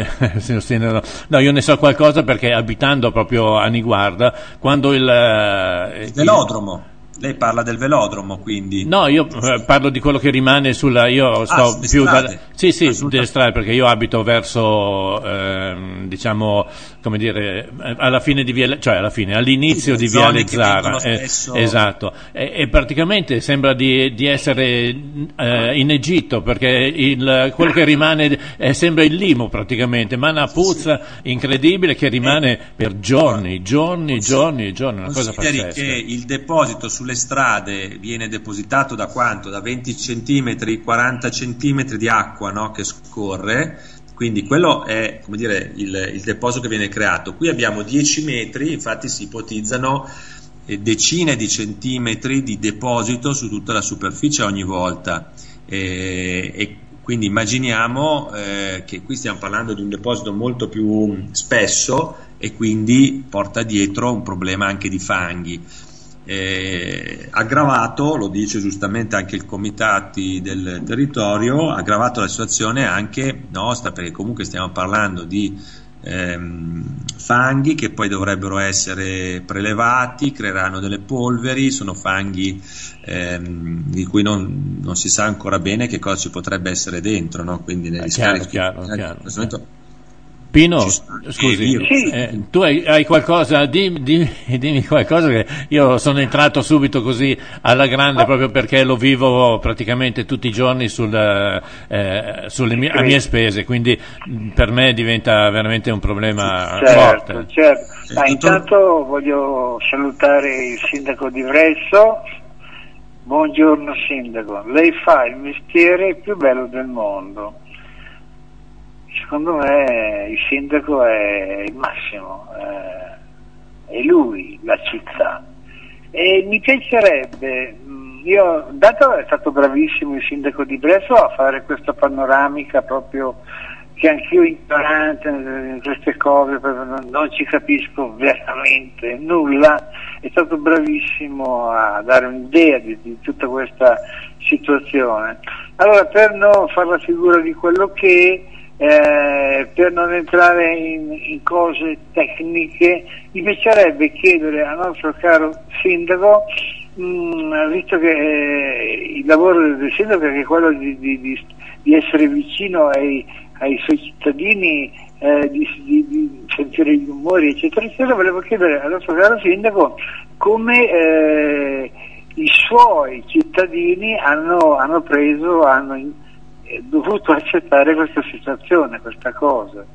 no, io ne so qualcosa perché abitando proprio a Niguarda, quando il, il velodromo. Lei parla del velodromo, quindi? No, io parlo di quello che rimane sulla. Io sto ah, più strade. da, sì, sì, delle strade, perché io abito verso, eh, diciamo, come dire, alla fine di Viale, cioè alla fine, all'inizio di Viale Zara, eh, esatto, e, e praticamente sembra di, di essere eh, in Egitto, perché il, quello che rimane è, sembra il limo praticamente, ma una puzza sì. incredibile che rimane per giorni, giorni, giorni e giorni, una cosa pazzesca. Che il deposito sulle strade viene depositato da quanto? Da venti centimetri, quaranta centimetri di acqua, no? Che scorre, quindi quello è, come dire, il, il deposito che viene creato. Qui abbiamo dieci metri, infatti si ipotizzano decine di centimetri di deposito su tutta la superficie ogni volta, e, e quindi immaginiamo eh, che qui stiamo parlando di un deposito molto più spesso, e quindi porta dietro un problema anche di fanghi. Eh, aggravato, lo dice giustamente anche il comitati del territorio, aggravato la situazione anche nostra, perché comunque stiamo parlando di ehm, fanghi che poi dovrebbero essere prelevati, creeranno delle polveri, sono fanghi ehm, di cui non, non si sa ancora bene che cosa ci potrebbe essere dentro, no? Quindi negli chiaro, scarichi chiaro, chiaro. in questo momento Pino, scusi, sì. eh, tu hai, hai qualcosa, dimmi, dimmi, dimmi qualcosa, che io sono entrato subito così alla grande proprio perché lo vivo praticamente tutti i giorni sul, eh, sulle mie, a mie spese, quindi per me diventa veramente un problema certo, forte. certo. Ma intanto voglio salutare il sindaco di Bresso. Buongiorno sindaco, lei fa il mestiere più bello del mondo. Secondo me il sindaco è il massimo, eh, è lui la città. E mi piacerebbe, io, dato è stato bravissimo il sindaco di Bresso a fare questa panoramica proprio, che anch'io ignorante in queste cose, non, non ci capisco veramente nulla, è stato bravissimo a dare un'idea di, di tutta questa situazione. Allora, per non fare la figura di quello che Eh, per non entrare in, in cose tecniche, mi piacerebbe chiedere al nostro caro sindaco, mh, visto che eh, il lavoro del sindaco è quello di, di, di, di essere vicino ai, ai suoi cittadini, eh, di, di, di sentire gli umori eccetera eccetera, volevo chiedere al nostro caro sindaco come eh, i suoi cittadini hanno, hanno preso, hanno dovuto accettare questa situazione, questa cosa.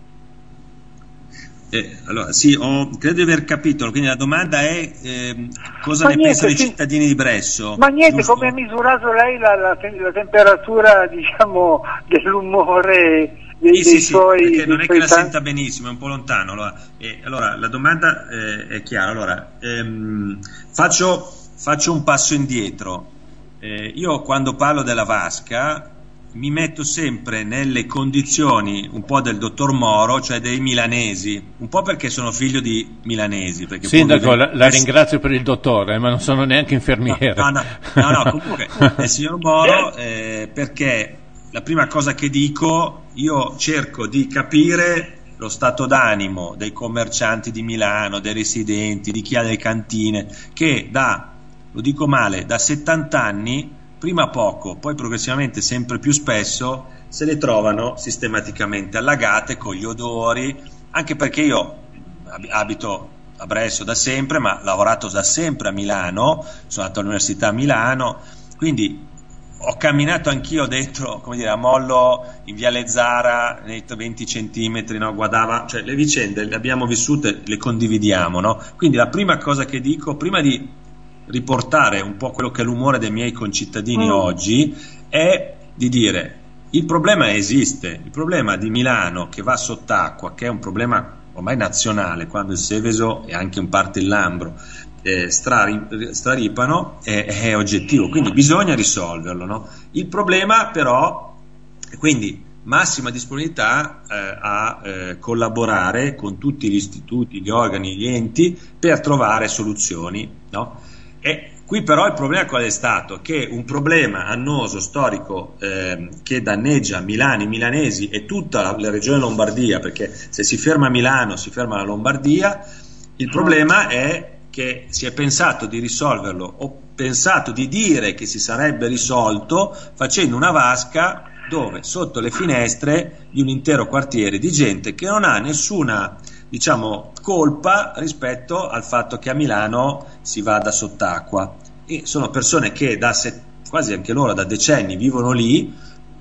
Eh, allora, sì, ho, credo di aver capito, quindi la domanda è eh, cosa Ma ne niente, pensano sì. i cittadini di Bresso? Ma niente, giusto? come ha misurato lei la, la, la temperatura, diciamo, dell'umore dei, Sì, dei sì, sì, suoi... perché dei non è suoi che la tanti... senta benissimo, è un po' lontano. Allora, eh, allora la domanda eh, è chiara. Allora, ehm, faccio, faccio un passo indietro. Eh, io quando parlo della vasca mi metto sempre nelle condizioni un po' del dottor Moro, cioè dei milanesi, un po' perché sono figlio di milanesi. Perché Sindaco, la, la eh, ringrazio per il dottore, ma non sono neanche infermiere. No, no, no, no, no comunque il signor Moro, eh, perché la prima cosa che dico, io cerco di capire lo stato d'animo dei commercianti di Milano, dei residenti, di chi ha le cantine, che da, lo dico male, da settanta anni, prima poco, poi progressivamente sempre più spesso, se le trovano sistematicamente allagate con gli odori, anche perché io abito a Bresso da sempre, ma ho lavorato da sempre a Milano, sono andato all'università a Milano, quindi ho camminato anch'io dentro, come dire, a Mollo, in Viale Zara, nei venti centimetri, no? Guardava, cioè le vicende le abbiamo vissute, le condividiamo, no? Quindi la prima cosa che dico, prima di riportare un po' quello che è l'umore dei miei concittadini mm. oggi, è di dire il problema esiste, il problema di Milano che va sott'acqua, che è un problema ormai nazionale, quando il Seveso e anche in parte il Lambro eh, strari, straripano, è, è oggettivo, quindi bisogna risolverlo, no? Il problema però, quindi massima disponibilità eh, a eh, collaborare con tutti gli istituti, gli organi, gli enti per trovare soluzioni, no? E qui però il problema qual è stato? Che un problema annoso, storico, eh, che danneggia Milano, i milanesi e tutta la, la regione Lombardia, perché se si ferma Milano si ferma la Lombardia, il problema è che si è pensato di risolverlo, o pensato di dire che si sarebbe risolto facendo una vasca dove sotto le finestre di un intero quartiere di gente che non ha nessuna, diciamo, colpa rispetto al fatto che a Milano si vada sott'acqua, e sono persone che da set, quasi anche loro da decenni vivono lì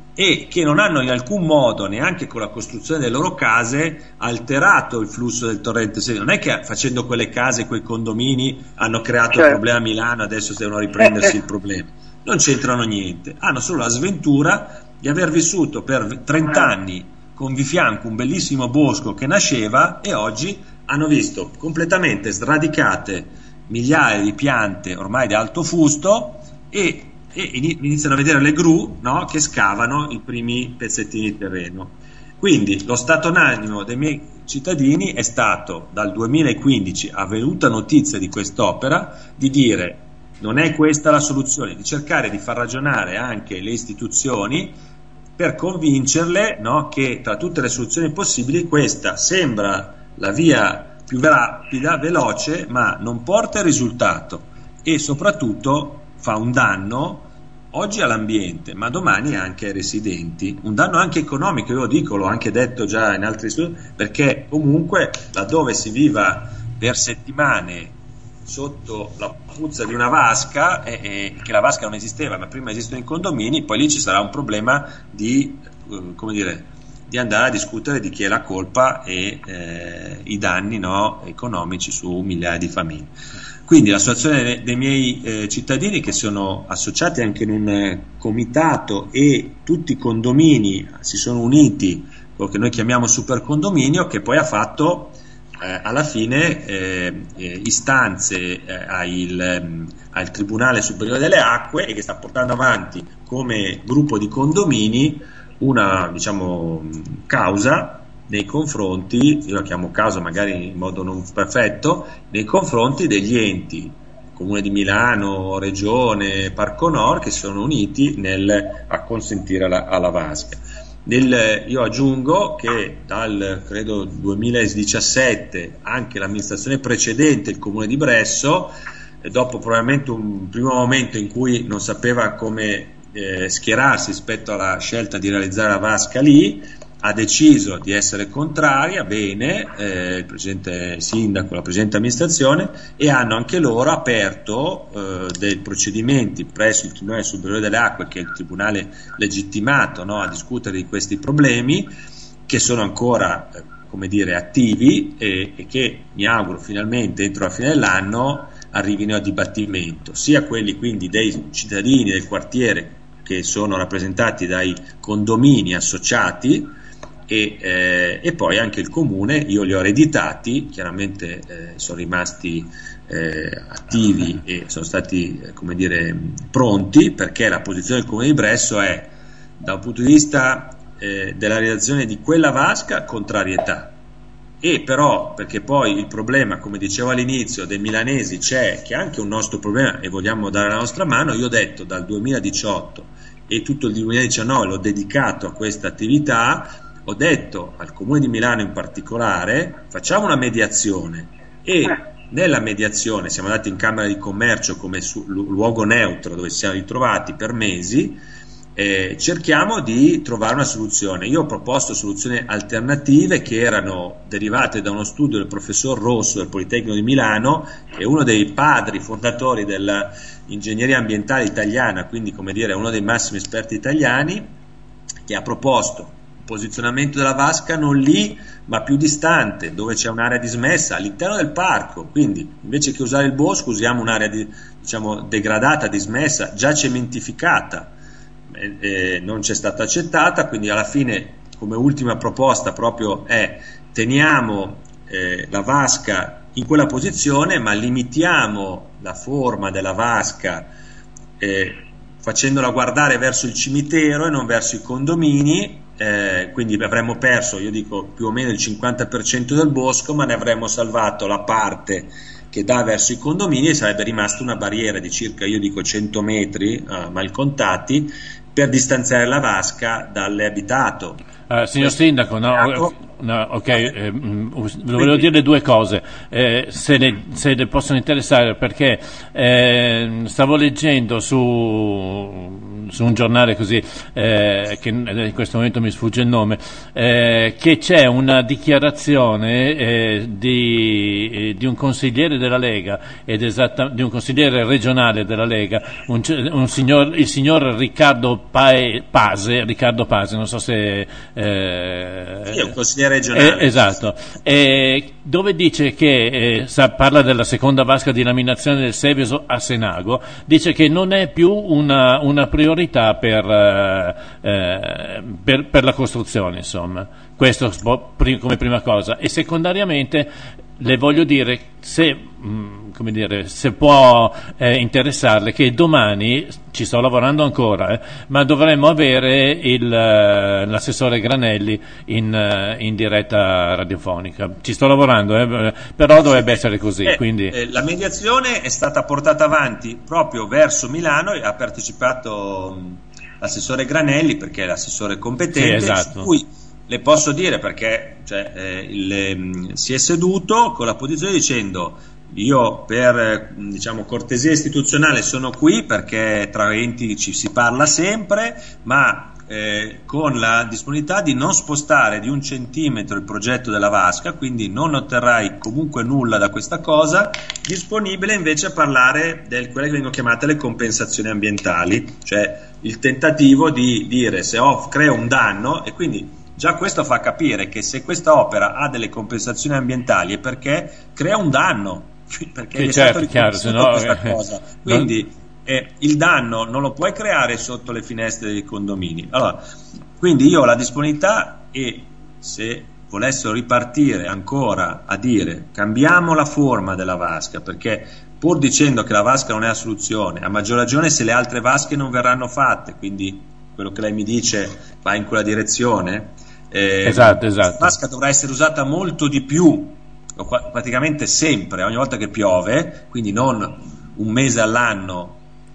e che non hanno in alcun modo, neanche con la costruzione delle loro case, alterato il flusso del torrente Seveso. Non è che facendo quelle case, quei condomini hanno creato certo. il problema a Milano, adesso devono riprendersi il problema, non c'entrano niente, hanno solo la sventura di aver vissuto per trenta anni con di fianco un bellissimo bosco che nasceva, e oggi hanno visto completamente sradicate migliaia di piante ormai di alto fusto, e, e iniziano a vedere le gru, no, che scavano i primi pezzettini di terreno. Quindi lo stato d'animo dei miei cittadini è stato, dal duemilaquindici, avvenuta notizia di quest'opera, di dire non è questa la soluzione, di cercare di far ragionare anche le istituzioni per convincerle, no, che tra tutte le soluzioni possibili questa sembra la via più rapida, veloce, ma non porta il risultato e soprattutto fa un danno oggi all'ambiente, ma domani anche ai residenti, un danno anche economico, io lo dico, l'ho anche detto già in altri studi, perché comunque laddove si viva per settimane sotto la puzza di una vasca, e, e che la vasca non esisteva, ma prima esistono i condomini, poi lì ci sarà un problema di, eh, come dire, di andare a discutere di chi è la colpa e eh, i danni, no, economici su migliaia di famiglie. Quindi l'associazione dei, dei miei eh, cittadini, che sono associati anche in un eh, comitato, e tutti i condomini si sono uniti, quello che noi chiamiamo super condominio, che poi ha fatto eh, alla fine eh, eh, istanze eh, al, eh, al Tribunale Superiore delle Acque, e che sta portando avanti come gruppo di condomini una, diciamo, causa nei confronti, io la chiamo causa magari in modo non perfetto, nei confronti degli enti, Comune di Milano, Regione, Parco Nord, che sono uniti nel acconsentire alla, alla vasca. Nel, io aggiungo che dal credo duemiladiciassette anche l'amministrazione precedente, il Comune di Bresso, eh, dopo probabilmente un primo momento in cui non sapeva come eh, schierarsi rispetto alla scelta di realizzare la vasca lì, ha deciso di essere contraria, bene, eh, il presidente sindaco, la presidente amministrazione, e hanno anche loro aperto eh, dei procedimenti presso il Tribunale Superiore delle Acque, che è il tribunale legittimato, no, a discutere di questi problemi, che sono ancora eh, come dire attivi, e, e che mi auguro finalmente entro la fine dell'anno arrivino a dibattimento, sia quelli quindi dei cittadini del quartiere, che sono rappresentati dai condomini associati, E, eh, e poi anche il comune. Io li ho ereditati, chiaramente eh, sono rimasti eh, attivi e sono stati eh, come dire pronti, perché la posizione del comune di Bresso è, da un punto di vista eh, della realizzazione di quella vasca, contrarietà, e però perché poi il problema, come dicevo all'inizio, dei milanesi c'è, che è anche un nostro problema e vogliamo dare la nostra mano. Io ho detto dal duemiladiciotto e tutto il duemiladiciannove l'ho dedicato a questa attività. Ho detto al Comune di Milano in particolare: facciamo una mediazione, e nella mediazione siamo andati in Camera di Commercio come su, lu- luogo neutro dove ci siamo ritrovati per mesi, eh, cerchiamo di trovare una soluzione. Io ho proposto soluzioni alternative che erano derivate da uno studio del professor Rosso del Politecnico di Milano, che è uno dei padri fondatori dell'ingegneria ambientale italiana, quindi come dire uno dei massimi esperti italiani, che ha proposto posizionamento della vasca non lì ma più distante, dove c'è un'area dismessa all'interno del parco, quindi invece che usare il bosco usiamo un'area di, diciamo degradata, dismessa, già cementificata, eh, eh, non c'è stata accettata. Quindi alla fine, come ultima proposta, proprio è: teniamo eh, la vasca in quella posizione, ma limitiamo la forma della vasca eh, facendola guardare verso il cimitero e non verso i condomini. Eh, quindi avremmo perso, io dico, più o meno il cinquanta per cento del bosco, ma ne avremmo salvato la parte che dà verso i condomini, e sarebbe rimasta una barriera di circa, io dico, cento metri eh, mal contati, per distanziare la vasca dall'abitato. Uh, signor Sindaco, no, no, ok, eh, volevo dire due cose, eh, se, le, se le possono interessare, perché eh, stavo leggendo su, su un giornale così, eh, che in questo momento mi sfugge il nome, eh, che c'è una dichiarazione eh, di, di un consigliere della Lega, ed esatta, di un consigliere regionale della Lega, un, un signor, il signor Riccardo Pae, Pase, Riccardo Pase, non so se Eh, sì, è un consigliere regionale. Eh, esatto, eh, dove dice che eh, sa, parla della seconda vasca di laminazione del Seveso a Senago, dice che non è più una, una priorità per, eh, per, per la costruzione, insomma. Questo come prima cosa. E secondariamente le voglio dire, se, mh, come dire, se può eh, interessarle, che domani ci sto lavorando ancora, eh, ma dovremmo avere il, l'assessore Granelli in, in diretta radiofonica. Ci sto lavorando, eh, però dovrebbe essere così. Eh, quindi. Eh, la mediazione è stata portata avanti proprio verso Milano, e ha partecipato mh, l'assessore Granelli, perché è l'assessore competente, sì, esatto. Su cui le posso dire, perché cioè, eh, il, eh, si è seduto con la posizione dicendo: io per diciamo cortesia istituzionale sono qui perché tra enti ci si parla sempre, ma eh, con la disponibilità di non spostare di un centimetro il progetto della vasca, quindi non otterrai comunque nulla da questa cosa, disponibile invece a parlare di quelle che vengono chiamate le compensazioni ambientali, cioè il tentativo di dire se ho, creo un danno, e quindi già questo fa capire che se questa opera ha delle compensazioni ambientali è perché crea un danno, perché che è certo, stato chiaro, se no, questa eh, cosa. Quindi eh, il danno non lo puoi creare sotto le finestre dei condomini. Allora, quindi io ho la disponibilità, e se volessero ripartire ancora a dire cambiamo la forma della vasca, perché pur dicendo che la vasca non è la soluzione, a maggior ragione se le altre vasche non verranno fatte, quindi quello che lei mi dice va in quella direzione, eh, esatto, esatto. la vasca dovrà essere usata molto di più, praticamente sempre, ogni volta che piove, quindi non un mese all'anno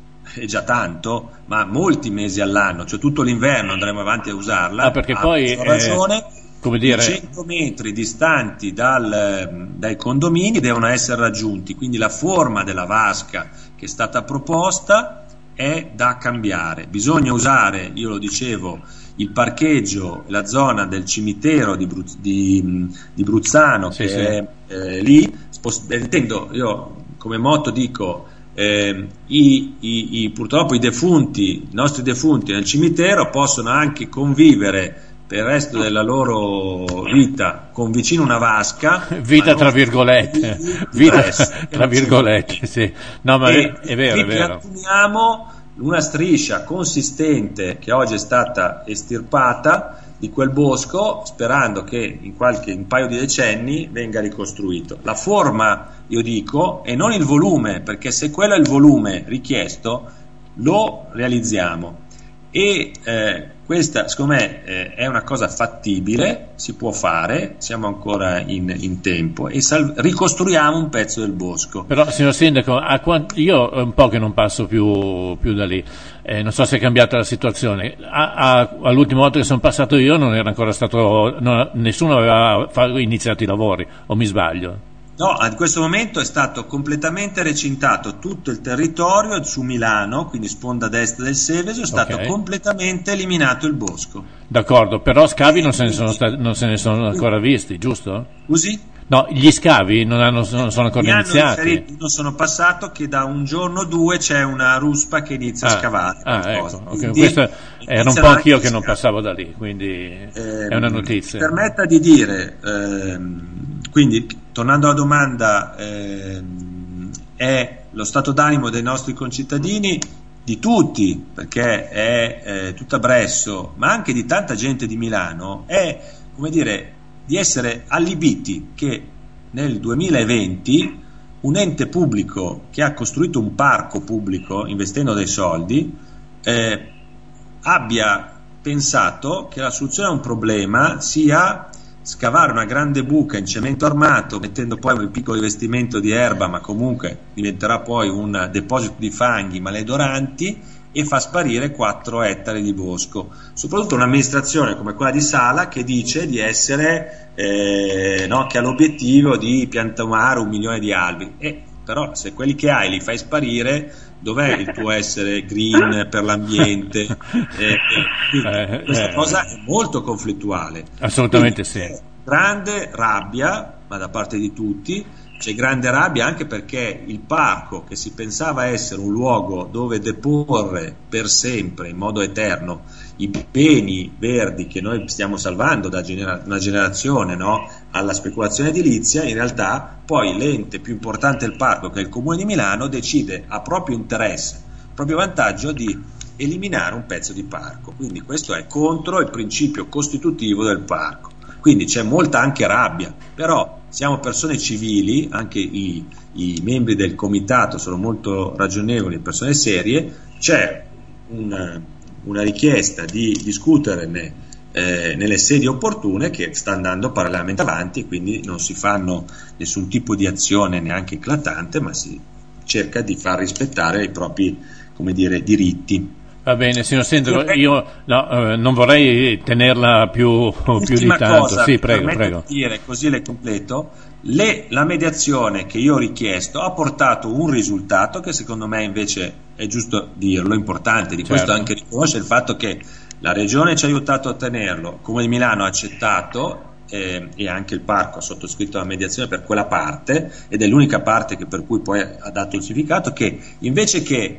è già tanto, ma molti mesi all'anno, cioè tutto l'inverno andremo avanti a usarla. Ah, perché poi ha ragione, eh, come dire, cento metri distanti dal, dai condomini devono essere raggiunti, quindi la forma della vasca che è stata proposta è da cambiare. Bisogna usare, io lo dicevo, il parcheggio, la zona del cimitero di, Bruz- di, di Bruzzano, sì, che sì. è eh, lì, spost- intendo, io come motto dico eh, i, i, i, purtroppo i defunti, i nostri defunti nel cimitero possono anche convivere per il resto della loro vita con vicino una vasca, vita tra virgolette, vita tra virgolette, sì. No, ma e è vero, è vero. Piantuniamo una striscia consistente che oggi è stata estirpata di quel bosco, sperando che in qualche in un paio di decenni venga ricostruito. La forma, io dico, e non il volume, perché se quello è il volume richiesto lo realizziamo, e eh, questa secondo me eh, è una cosa fattibile, si può fare, siamo ancora in, in tempo, e sal- ricostruiamo un pezzo del bosco. Però signor Sindaco, a quant- io è un po' che non passo più, più da lì, eh, non so se è cambiata la situazione. A- a- all'ultima volta che sono passato io non era ancora stato, no, nessuno aveva fa- iniziato i lavori, o mi sbaglio? No, a questo momento è stato completamente recintato tutto il territorio su Milano, quindi sponda destra del Seveso, è stato Okay. completamente eliminato il bosco. D'accordo, però scavi non se ne sono, sta- non se ne sono ancora visti, giusto? Così? No, gli scavi non, hanno, non sono ancora Mi hanno iniziati. riferito, non sono passato, che da un giorno o due c'è una ruspa che inizia Ah, a scavare. ah, qualcosa. ecco, ok, Quindi questo era un iniziano po' anche anch'io a che non scavare. passavo da lì, quindi Eh, è una notizia. Mi permetta di dire, ehm, quindi tornando alla domanda, ehm, è lo stato d'animo dei nostri concittadini, di tutti, perché è eh, tutta Bresso, ma anche di tanta gente di Milano, è, come dire, di essere allibiti che nel duemilaventi un ente pubblico che ha costruito un parco pubblico investendo dei soldi eh, abbia pensato che la soluzione a un problema sia scavare una grande buca in cemento armato, mettendo poi un piccolo rivestimento di erba, ma comunque diventerà poi un deposito di fanghi maleodoranti, e fa sparire quattro ettari di bosco. Soprattutto un'amministrazione come quella di Sala, che dice di essere eh, no, che ha l'obiettivo di piantumare un milione di alberi, e però se quelli che hai li fai sparire, dov'è il tuo essere green per l'ambiente? Eh, eh, quindi questa eh, cosa è molto conflittuale. Assolutamente Quindi, sì. Grande rabbia, ma da parte di tutti. C'è grande rabbia anche perché il parco, che si pensava essere un luogo dove deporre per sempre, in modo eterno, i beni verdi che noi stiamo salvando da genera- una generazione, no, alla speculazione edilizia, in realtà poi l'ente più importante del parco, che è il Comune di Milano, decide a proprio interesse, a proprio vantaggio, di eliminare un pezzo di parco. Quindi questo è contro il principio costitutivo del parco. Quindi c'è molta anche rabbia, però siamo persone civili, anche i, i membri del comitato sono molto ragionevoli, persone serie, c'è una, una richiesta di discuterne eh, nelle sedi opportune, che sta andando parallelamente avanti, quindi non si fanno nessun tipo di azione neanche eclatante, ma si cerca di far rispettare i propri, come dire, diritti. Va bene, signor Sindaco, io no, eh, non vorrei tenerla più, più di tanto. Cosa, sì, prego, prego. Di dire, così le completo. Le, la mediazione che io ho richiesto ha portato un risultato che secondo me invece è giusto dirlo, importante, di certo. Questo anche riconosce il fatto che la Regione ci ha aiutato a ottenerlo, il Comune di Milano ha accettato eh, e anche il Parco ha sottoscritto la mediazione per quella parte, ed è l'unica parte che per cui poi ha dato il significato che invece che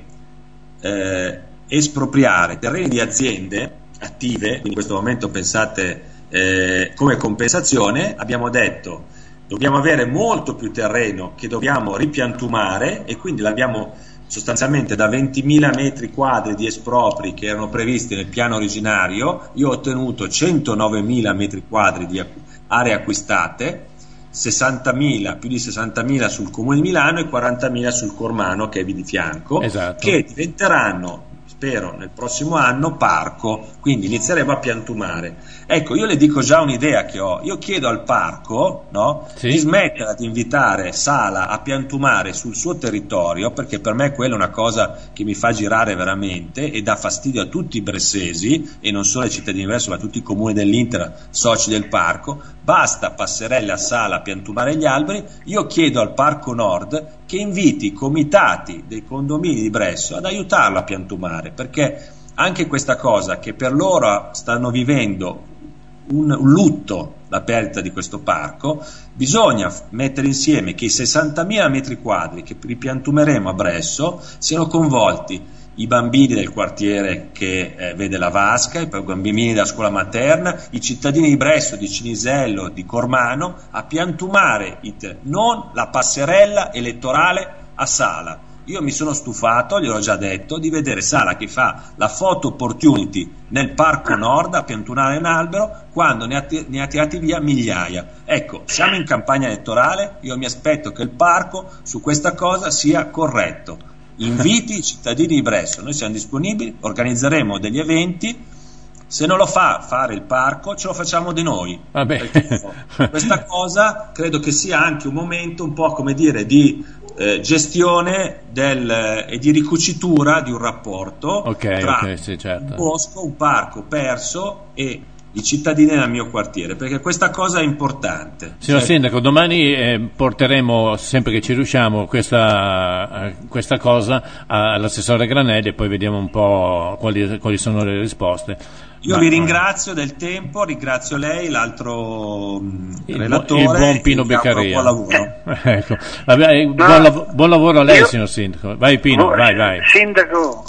eh, espropriare terreni di aziende attive, quindi in questo momento pensate eh, come compensazione, abbiamo detto dobbiamo avere molto più terreno che dobbiamo ripiantumare, e quindi l'abbiamo sostanzialmente da ventimila metri quadri di espropri che erano previsti nel piano originario, io ho ottenuto centonovemila metri quadri di aree acquistate, sessantamila, più di sessantamila sul Comune di Milano e quarantamila sul Cormano che è lì di fianco, esatto. che diventeranno, spero nel prossimo anno, parco, quindi inizieremo a piantumare. Ecco, io le dico già un'idea che ho, io chiedo al parco, no, sì. di smettere di invitare Sala a piantumare sul suo territorio, perché per me quella è una cosa che mi fa girare veramente e dà fastidio a tutti i bressesi e non solo ai cittadini di Bresso, ma a tutti i comuni dell'Inter, soci del parco. Basta passerelle a Sala a piantumare gli alberi. Io chiedo al Parco Nord che inviti i comitati dei condomini di Bresso ad aiutarlo a piantumare, perché anche questa cosa che per loro stanno vivendo un, un lutto, la perdita di questo parco, bisogna mettere insieme che i sessantamila metri quadri che ripiantumeremo a Bresso siano coinvolti i bambini del quartiere che eh, vede la vasca, i bambini della scuola materna, i cittadini di Bresso, di Cinisello, di Cormano, a piantumare it, non la passerella elettorale a Sala. Io mi sono stufato, gliel'ho già detto, di vedere Sala che fa la photo opportunity nel Parco Nord a piantumare un albero quando ne ha, ne ha tirati via migliaia. Ecco, siamo in campagna elettorale, io mi aspetto che il parco su questa cosa sia corretto. Inviti i cittadini di Bresso, noi siamo disponibili, organizzeremo degli eventi. Se non lo fa fare il parco, ce lo facciamo di noi. Vabbè. Questa cosa credo che sia anche un momento un po', come dire, di eh, gestione del, eh, e di ricucitura di un rapporto okay, tra okay, sì, certo. un bosco, un parco perso e i cittadini del mio quartiere, perché questa cosa è importante. Signor cioè, Sindaco, domani eh, porteremo, sempre che ci riusciamo, questa, eh, questa cosa all'assessore Granelli e poi vediamo un po' quali, quali sono le risposte. Io Ma, vi ringrazio del tempo, ringrazio lei, l'altro il relatore, il buon Pino Beccaria. Buon lavoro. Ecco. Vabbè, no, buon, lav- buon lavoro a lei, io, signor Sindaco. Vai Pino, oh, vai, vai. Sindaco,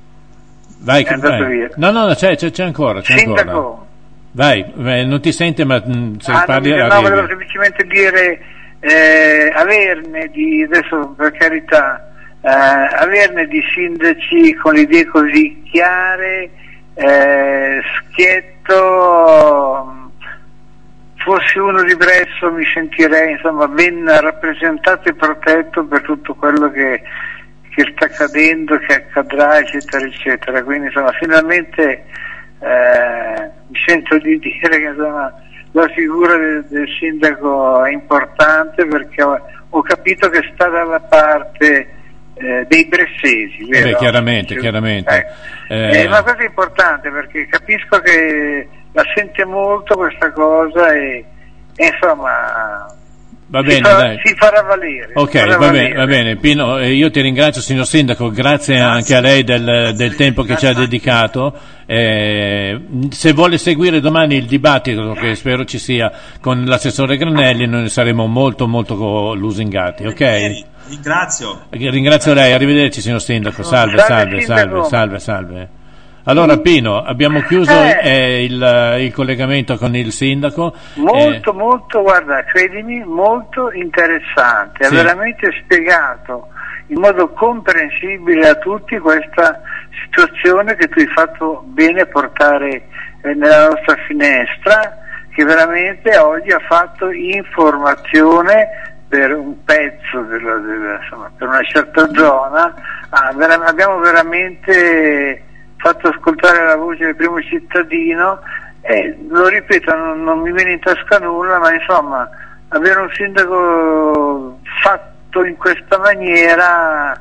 Vai, è andato vai. via. No, no, no, c'è, c'è, c'è ancora, c'è Sindaco. ancora. Vai, vai, non ti sente, ma mh, se ah, parli no, arrivi. volevo semplicemente dire eh, averne di, adesso per carità, eh, averne di sindaci con le idee così chiare, eh, Schietto, fossi uno di Bresso mi sentirei insomma ben rappresentato e protetto per tutto quello che, che sta accadendo, che accadrà, eccetera eccetera. Quindi insomma finalmente eh, mi sento di dire che insomma la figura del, del sindaco è importante, perché ho, ho capito che sta dalla parte eh, dei bressesi, vero? Beh, chiaramente, cioè, chiaramente. Eh, Eh, è una cosa importante, perché capisco che la sente molto questa cosa e, e insomma Va si, bene, fa, dai. si farà valere. Ok, si farà va valere. bene, va bene. Pino, eh, io ti ringrazio, signor Sindaco, grazie, grazie. anche a lei del, del tempo che ci ha dedicato. Eh, se vuole seguire domani il dibattito, che spero ci sia, con l'assessore Granelli, noi saremo molto molto lusingati, ok? Ringrazio. Ringrazio lei, arrivederci signor Sindaco, salve, salve, salve, salve, salve. Allora Pino, abbiamo chiuso eh, eh, il, il collegamento con il sindaco. Molto, eh, molto, guarda, credimi, molto interessante. Ha sì. veramente spiegato in modo comprensibile a tutti questa situazione che tu hai fatto bene portare eh, nella nostra finestra, che veramente oggi ha fatto informazione per un pezzo della, della, insomma, per una certa zona. Ah, vera- abbiamo veramente fatto ascoltare la voce del primo cittadino e lo ripeto, non, non mi viene in tasca nulla, ma insomma avere un sindaco fatto in questa maniera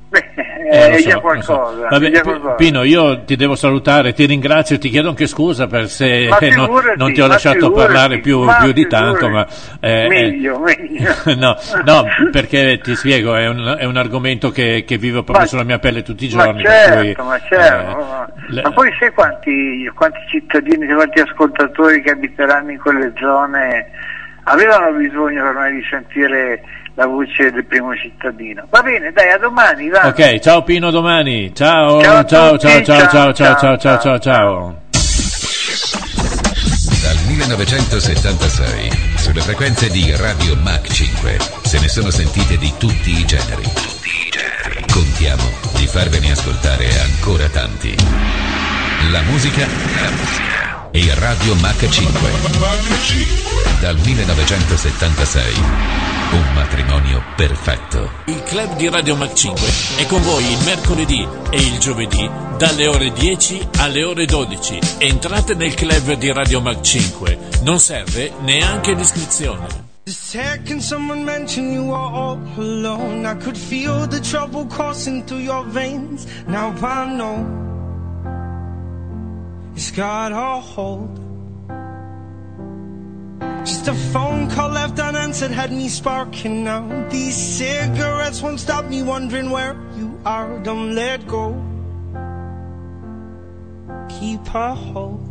Eh, lo è so, già lo qualcosa, so. Vabbè, è già P- qualcosa. Pino, io ti devo salutare, ti ringrazio, ti chiedo anche scusa per se Ma eh, non, figurati, non ti ho ma lasciato figurati, parlare più, ma più di tanto, ma figurati. eh, Meglio, eh, meglio. no, no, perché ti spiego, è un, è un argomento che, che vivo proprio Ma- sulla mia pelle tutti i Ma giorni. per certo, cui, ma certo. eh, ma- le- ma poi sai quanti, quanti cittadini, quanti ascoltatori che abiteranno in quelle zone avevano bisogno ormai di sentire la voce del primo cittadino. Va bene, dai, a domani, va. Ok, ciao Pino, domani. Ciao, Ciao a ciao, tutti, ciao, ciao, ciao, ciao, ciao, ciao, ciao, ciao, ciao. Dal millenovecentosettantasei, sulle frequenze di Radio Mach cinque, se ne sono sentite di tutti i generi. Contiamo di farvene ascoltare ancora tanti. La musica, la musica e Radio Mach cinque. Dal millenovecentosettantasei, un matrimonio perfetto. Il club di Radio Mach cinque è con voi il mercoledì e il giovedì dalle ore dieci alle ore dodici. Entrate nel club di Radio Mach cinque, non serve neanche l'iscrizione. The second someone mentioned you were all alone, I could feel the trouble coursing through your veins. Now I know it's got a hold. Just a phone call left unanswered had me sparking now. These cigarettes won't stop me wondering where you are. Don't let go, keep a hold.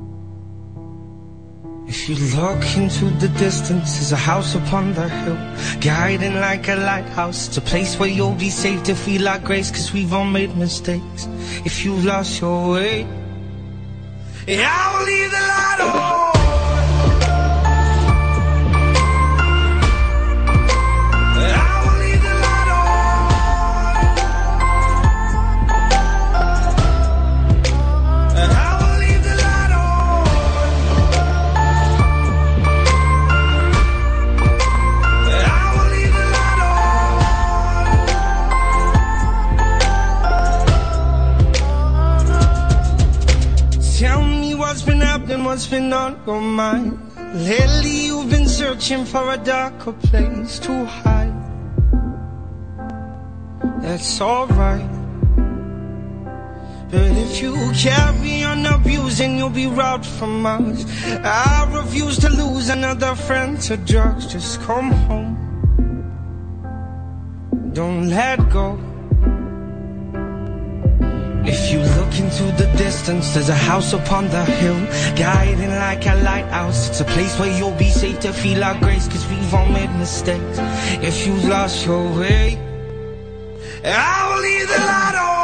If you look into the distance, there's a house upon the hill, guiding like a lighthouse. It's a place where you'll be safe to feel like grace, cause we've all made mistakes. If you've lost your way, I will leave the light on. What's been on your mind? Lately you've been searching for a darker place to hide. That's alright, but if you carry on abusing, you'll be robbed from us. I refuse to lose another friend to drugs. Just come home, don't let go. If you look into the distance, there's a house upon the hill, guiding like a lighthouse. It's a place where you'll be safe to feel our grace, cause we've all made mistakes. If you've lost your way, I will leave the light on.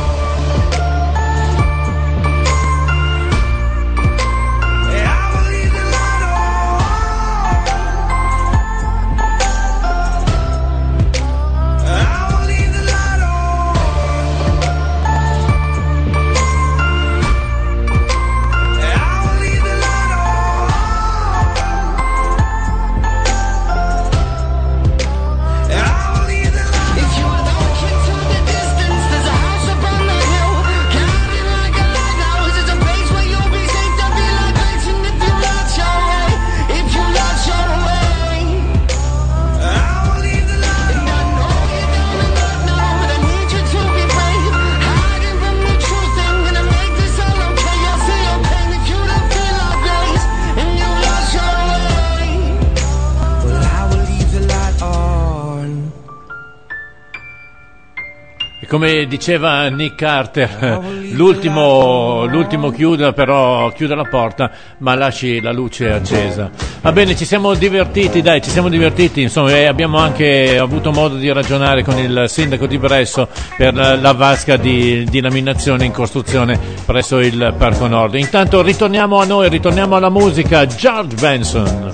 Come diceva Nick Carter, l'ultimo, l'ultimo chiuda, però chiude la porta, ma lasci la luce accesa. Va bene, ci siamo divertiti, dai, ci siamo divertiti, insomma, e abbiamo anche avuto modo di ragionare con il sindaco di Bresso per la vasca di, di laminazione in costruzione presso il Parco Nord. Intanto ritorniamo a noi, ritorniamo alla musica. George Benson.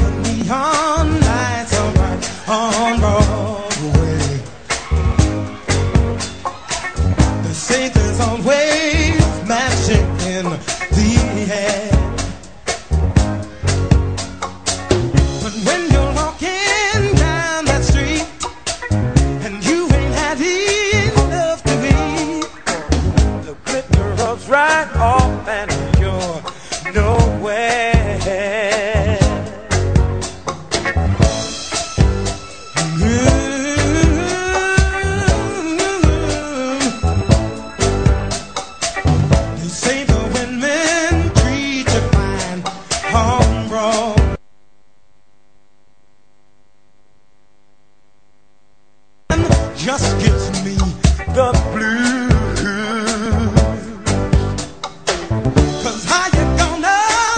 There's always magic in the air. But when you're walking down that street and you ain't had enough to eat, the glitter rubs right off and you're nowhere.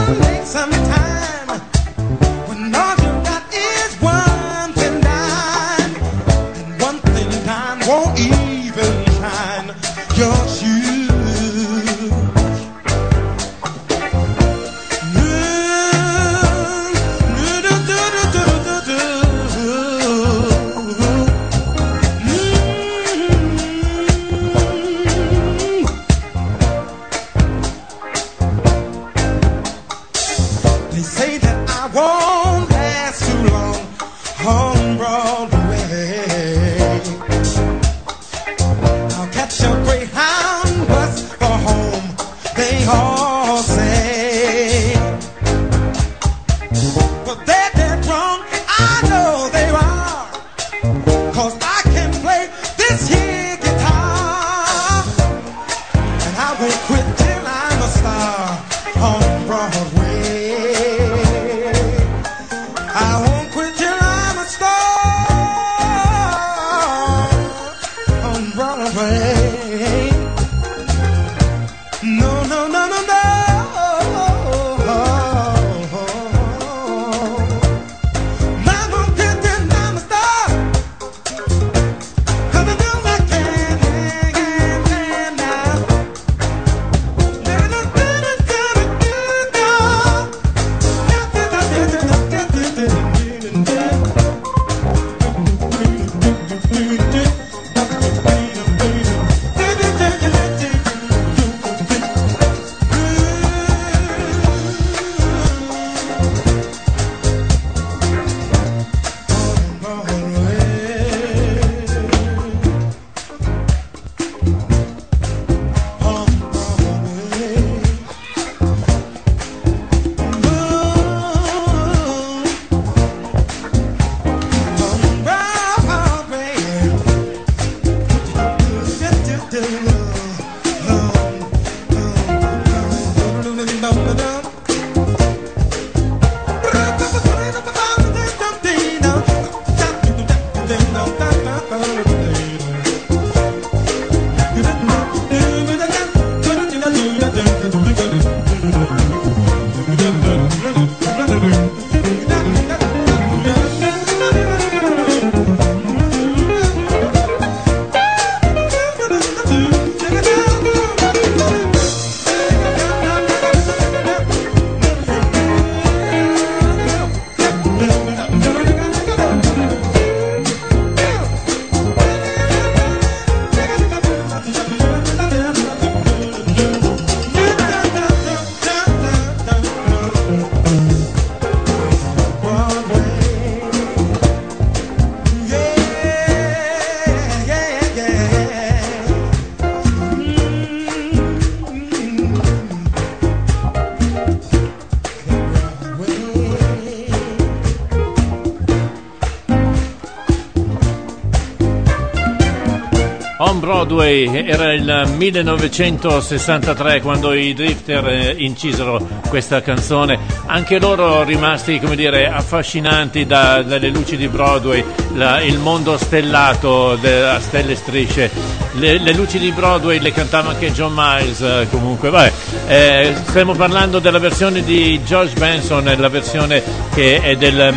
On Broadway era il millenovecentosessantatré quando i Drifter eh, incisero questa canzone, anche loro rimasti, come dire, affascinanti da, dalle luci di Broadway, la, il mondo stellato de, a stelle e strisce, le, le luci di Broadway le cantava anche John Miles. Eh, comunque vabbè, eh, stiamo parlando della versione di George Benson, la versione che è del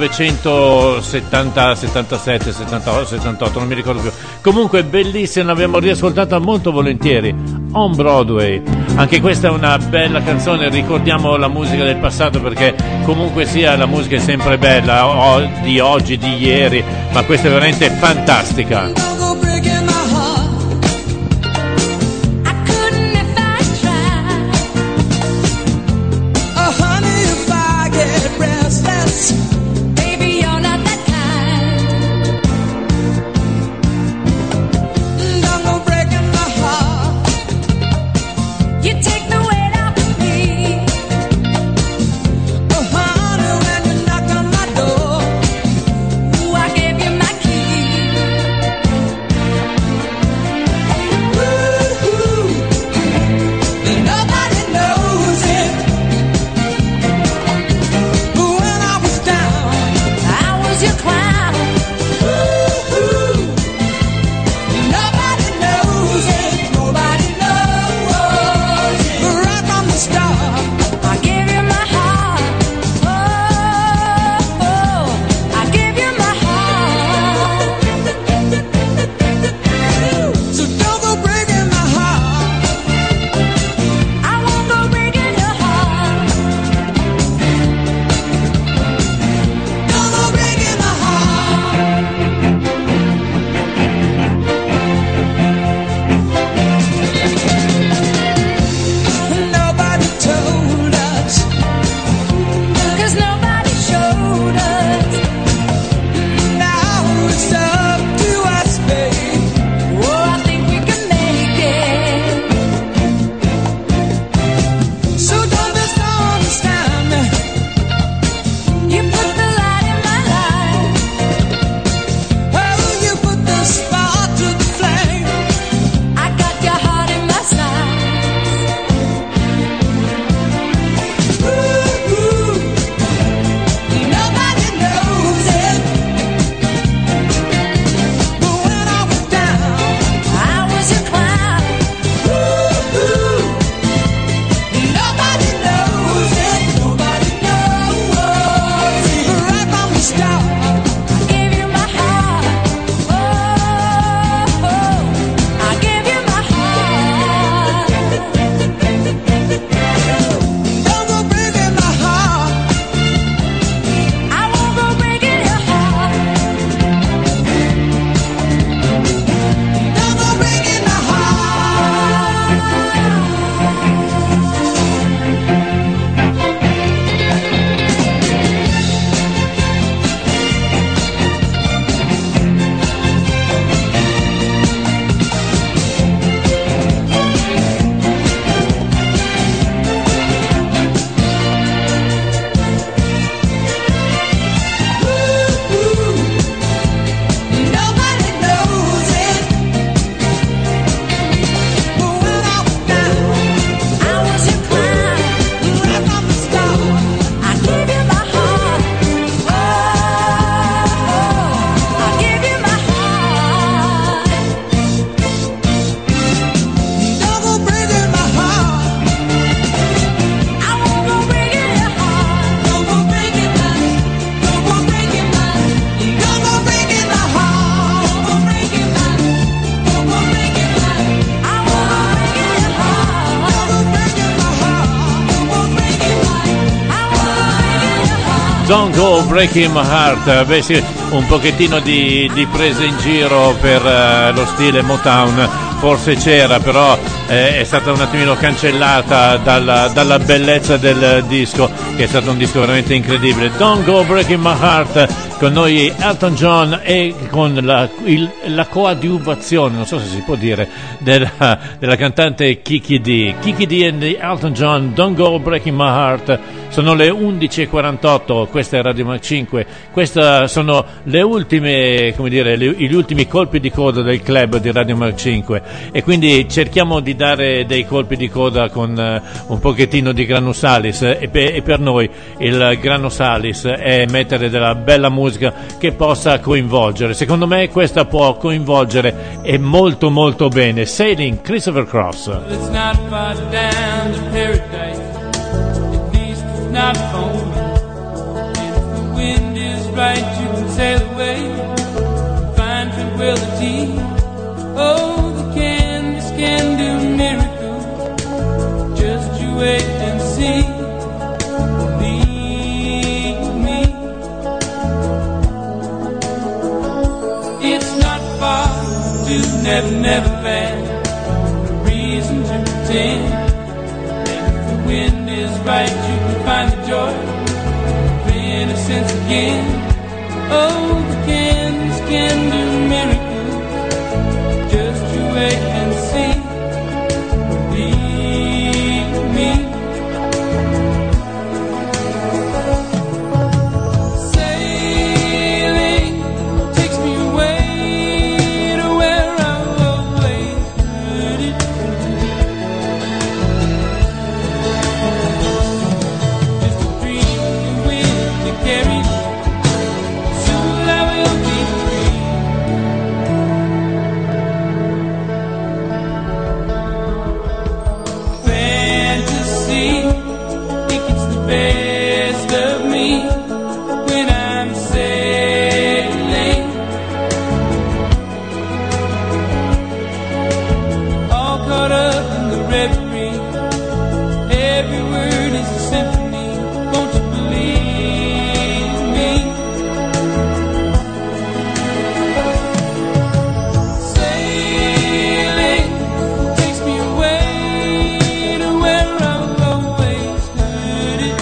millenovecentosettanta, settantasette, settantotto, settantotto, non mi ricordo più. Comunque bellissima, l'abbiamo riascoltata molto volentieri. On Broadway, anche questa è una bella canzone, ricordiamo la musica del passato perché comunque sia la musica è sempre bella, o di oggi, di ieri, ma questa è veramente fantastica. Down Don't Go Breaking My Heart. Beh sì, un pochettino di, di presa in giro per uh, lo stile Motown forse c'era, però eh, è stata un attimino cancellata dalla, dalla bellezza del disco, che è stato un disco veramente incredibile. Don't Go Breaking My Heart, con noi Elton John e con la, il, la coadiuvazione, non so se si può dire, della, della cantante Kiki D. Kiki D e Elton John, Don't Go Breaking My Heart. Sono le undici e quarantotto, questa è Radio Mac cinque, queste sono le ultime, come dire, le, gli ultimi colpi di coda del club di Radio Mac cinque, e quindi cerchiamo di dare dei colpi di coda con uh, un pochettino di Granusalis, e, pe- e per noi il Granusalis è mettere della bella musica che possa coinvolgere. Secondo me questa può coinvolgere e molto molto bene. Sailing, Christopher Cross. It's not far down to paradise, at least it's not home. And if the wind is right, you can sail away, find tranquility. Oh, the canvas can do miracles, just you wait and see. Believe me, it's not far to Never, Never Land. Reason to pretend, and if the wind is right, you can find the joy of innocence again. Oh, the canvas can do miracles, just you wait and see. Believe me. Sailing takes me away to where I've always heard it. Just a dream the wind to carry me. Soon I will be free. Fantasy, it gets the best of me when I'm sailing, all caught up in the reverie. Every word is a symphony. Won't you believe me? Sailing takes me away to where I've always heard it.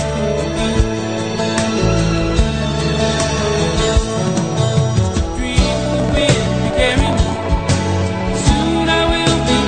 Just a dream the wind to carry me. Soon I will be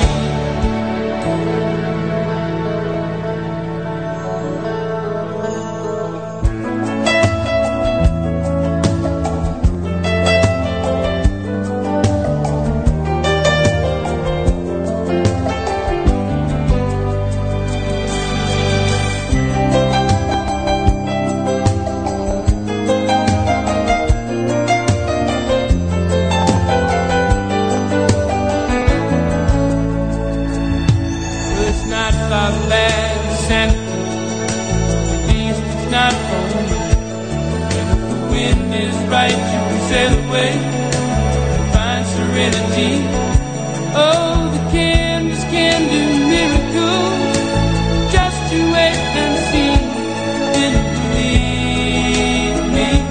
Well, it's not far back to Santa Cruz, at least it's not home. And if the wind is right, you can sail away and find serenity. Oh, the canvas can do miracles, just you wait and see, and believe me.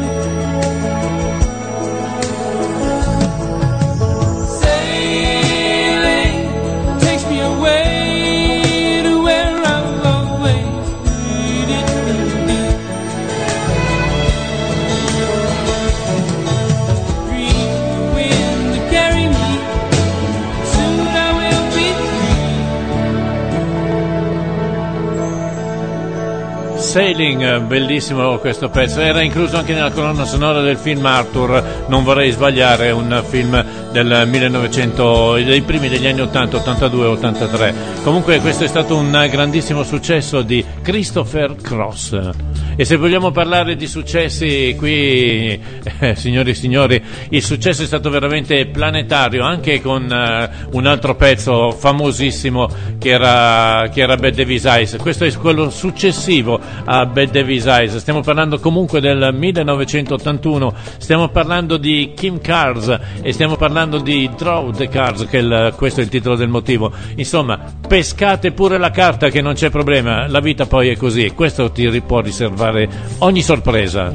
Sailing takes me away to where I've always heard it. Just a dream the wind to carry me. Soon I will be free. Sailing, bellissimo questo pezzo, era incluso anche nella colonna sonora del film Arthur, non vorrei sbagliare, un film del millenovecento, dei primi degli anni ottanta, ottantadue, ottantatré. Comunque questo è stato un grandissimo successo di Christopher Cross. E se vogliamo parlare di successi qui, eh, signori e signori, il successo è stato veramente planetario, anche con eh, un altro pezzo famosissimo che era, che era Bette Davis Eyes. Questo è quello successivo a Bette Davis Eyes. Stiamo parlando comunque del millenovecentottantuno, stiamo parlando di Kim Carnes e stiamo parlando di Draw the Cards, che il, questo è il titolo del motivo. Insomma, pescate pure la carta, che non c'è problema, la vita poi è così, questo ti può riservare fare ogni sorpresa.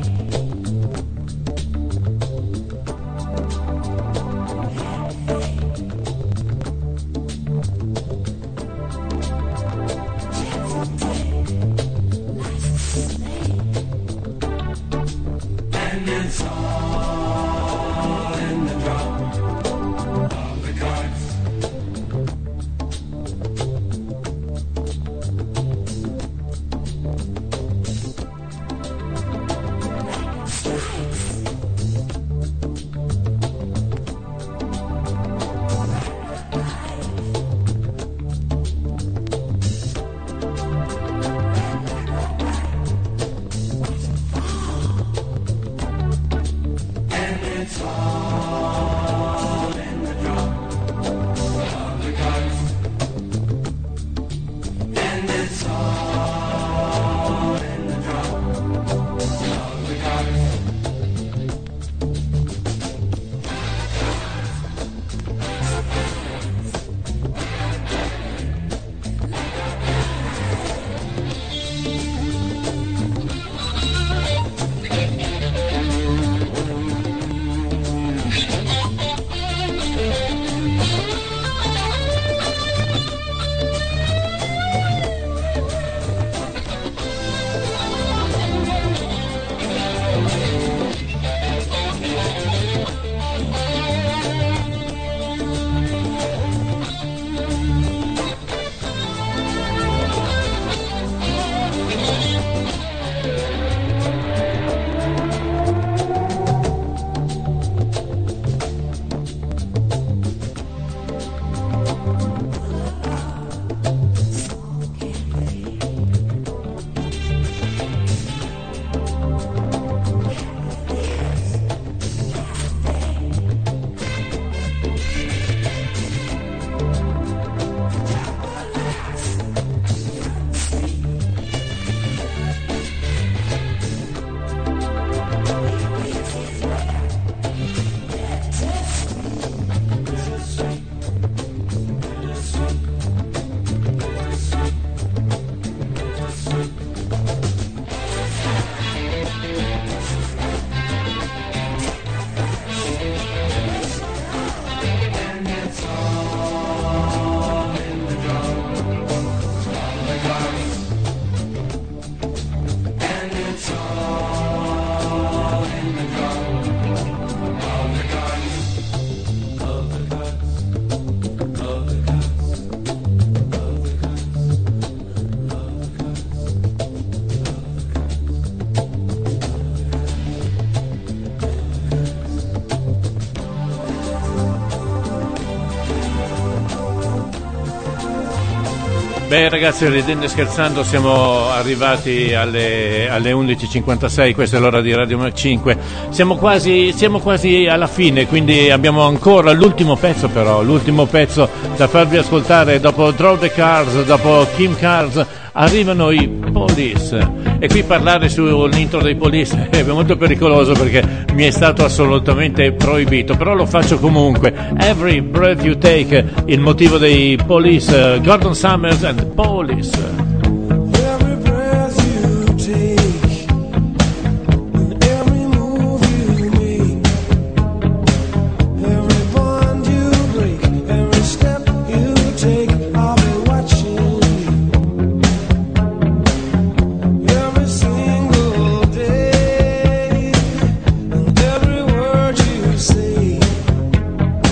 Beh ragazzi, ridendo e scherzando, siamo arrivati alle, alle undici e cinquantasei, questa è l'ora di Radio Mac cinque, siamo quasi, siamo quasi alla fine, quindi abbiamo ancora l'ultimo pezzo però, l'ultimo pezzo da farvi ascoltare. Dopo Draw the Cars, dopo Kim Cars, arrivano i Police. E qui parlare sull'intro dei Police è molto pericoloso perché mi è stato assolutamente proibito, però lo faccio comunque. Every Breath You Take, il motivo dei Police, Gordon Summers and the Police.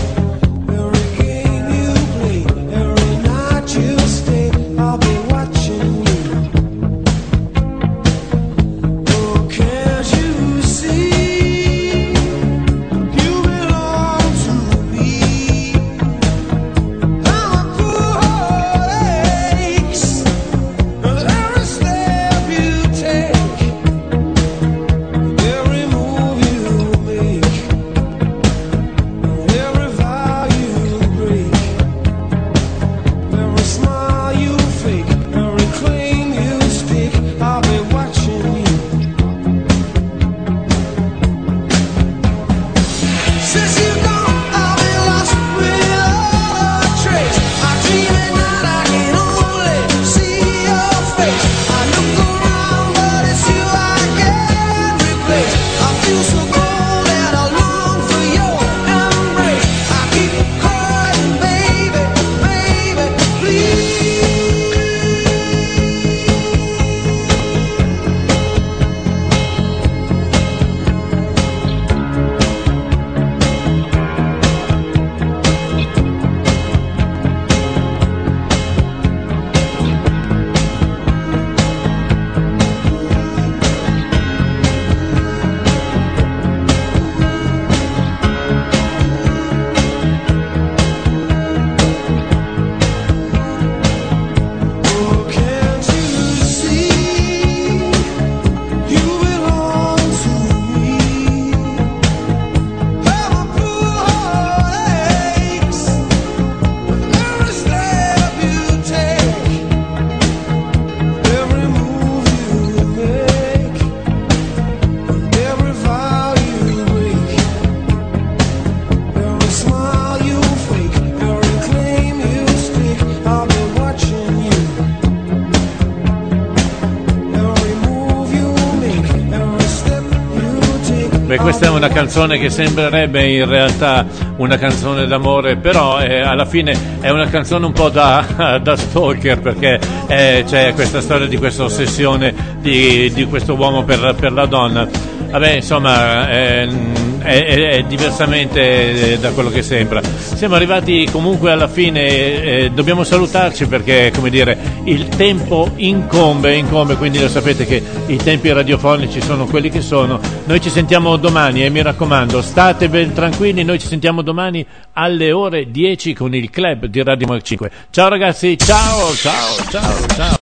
Watch Beh, questa è una canzone che sembrerebbe in realtà una canzone d'amore, però eh, alla fine è una canzone un po' da, da stalker, perché eh, c'è questa storia di questa ossessione di, di questo uomo per, per la donna. Vabbè, insomma, è, è, è diversamente da quello che sembra. Siamo arrivati comunque alla fine, eh, dobbiamo salutarci perché, come dire, il tempo incombe, incombe, quindi lo sapete che i tempi radiofonici sono quelli che sono. Noi ci sentiamo domani e mi raccomando, state ben tranquilli, noi ci sentiamo domani alle ore dieci con il club di Radio Mac cinque. Ciao ragazzi, ciao, ciao, ciao, ciao.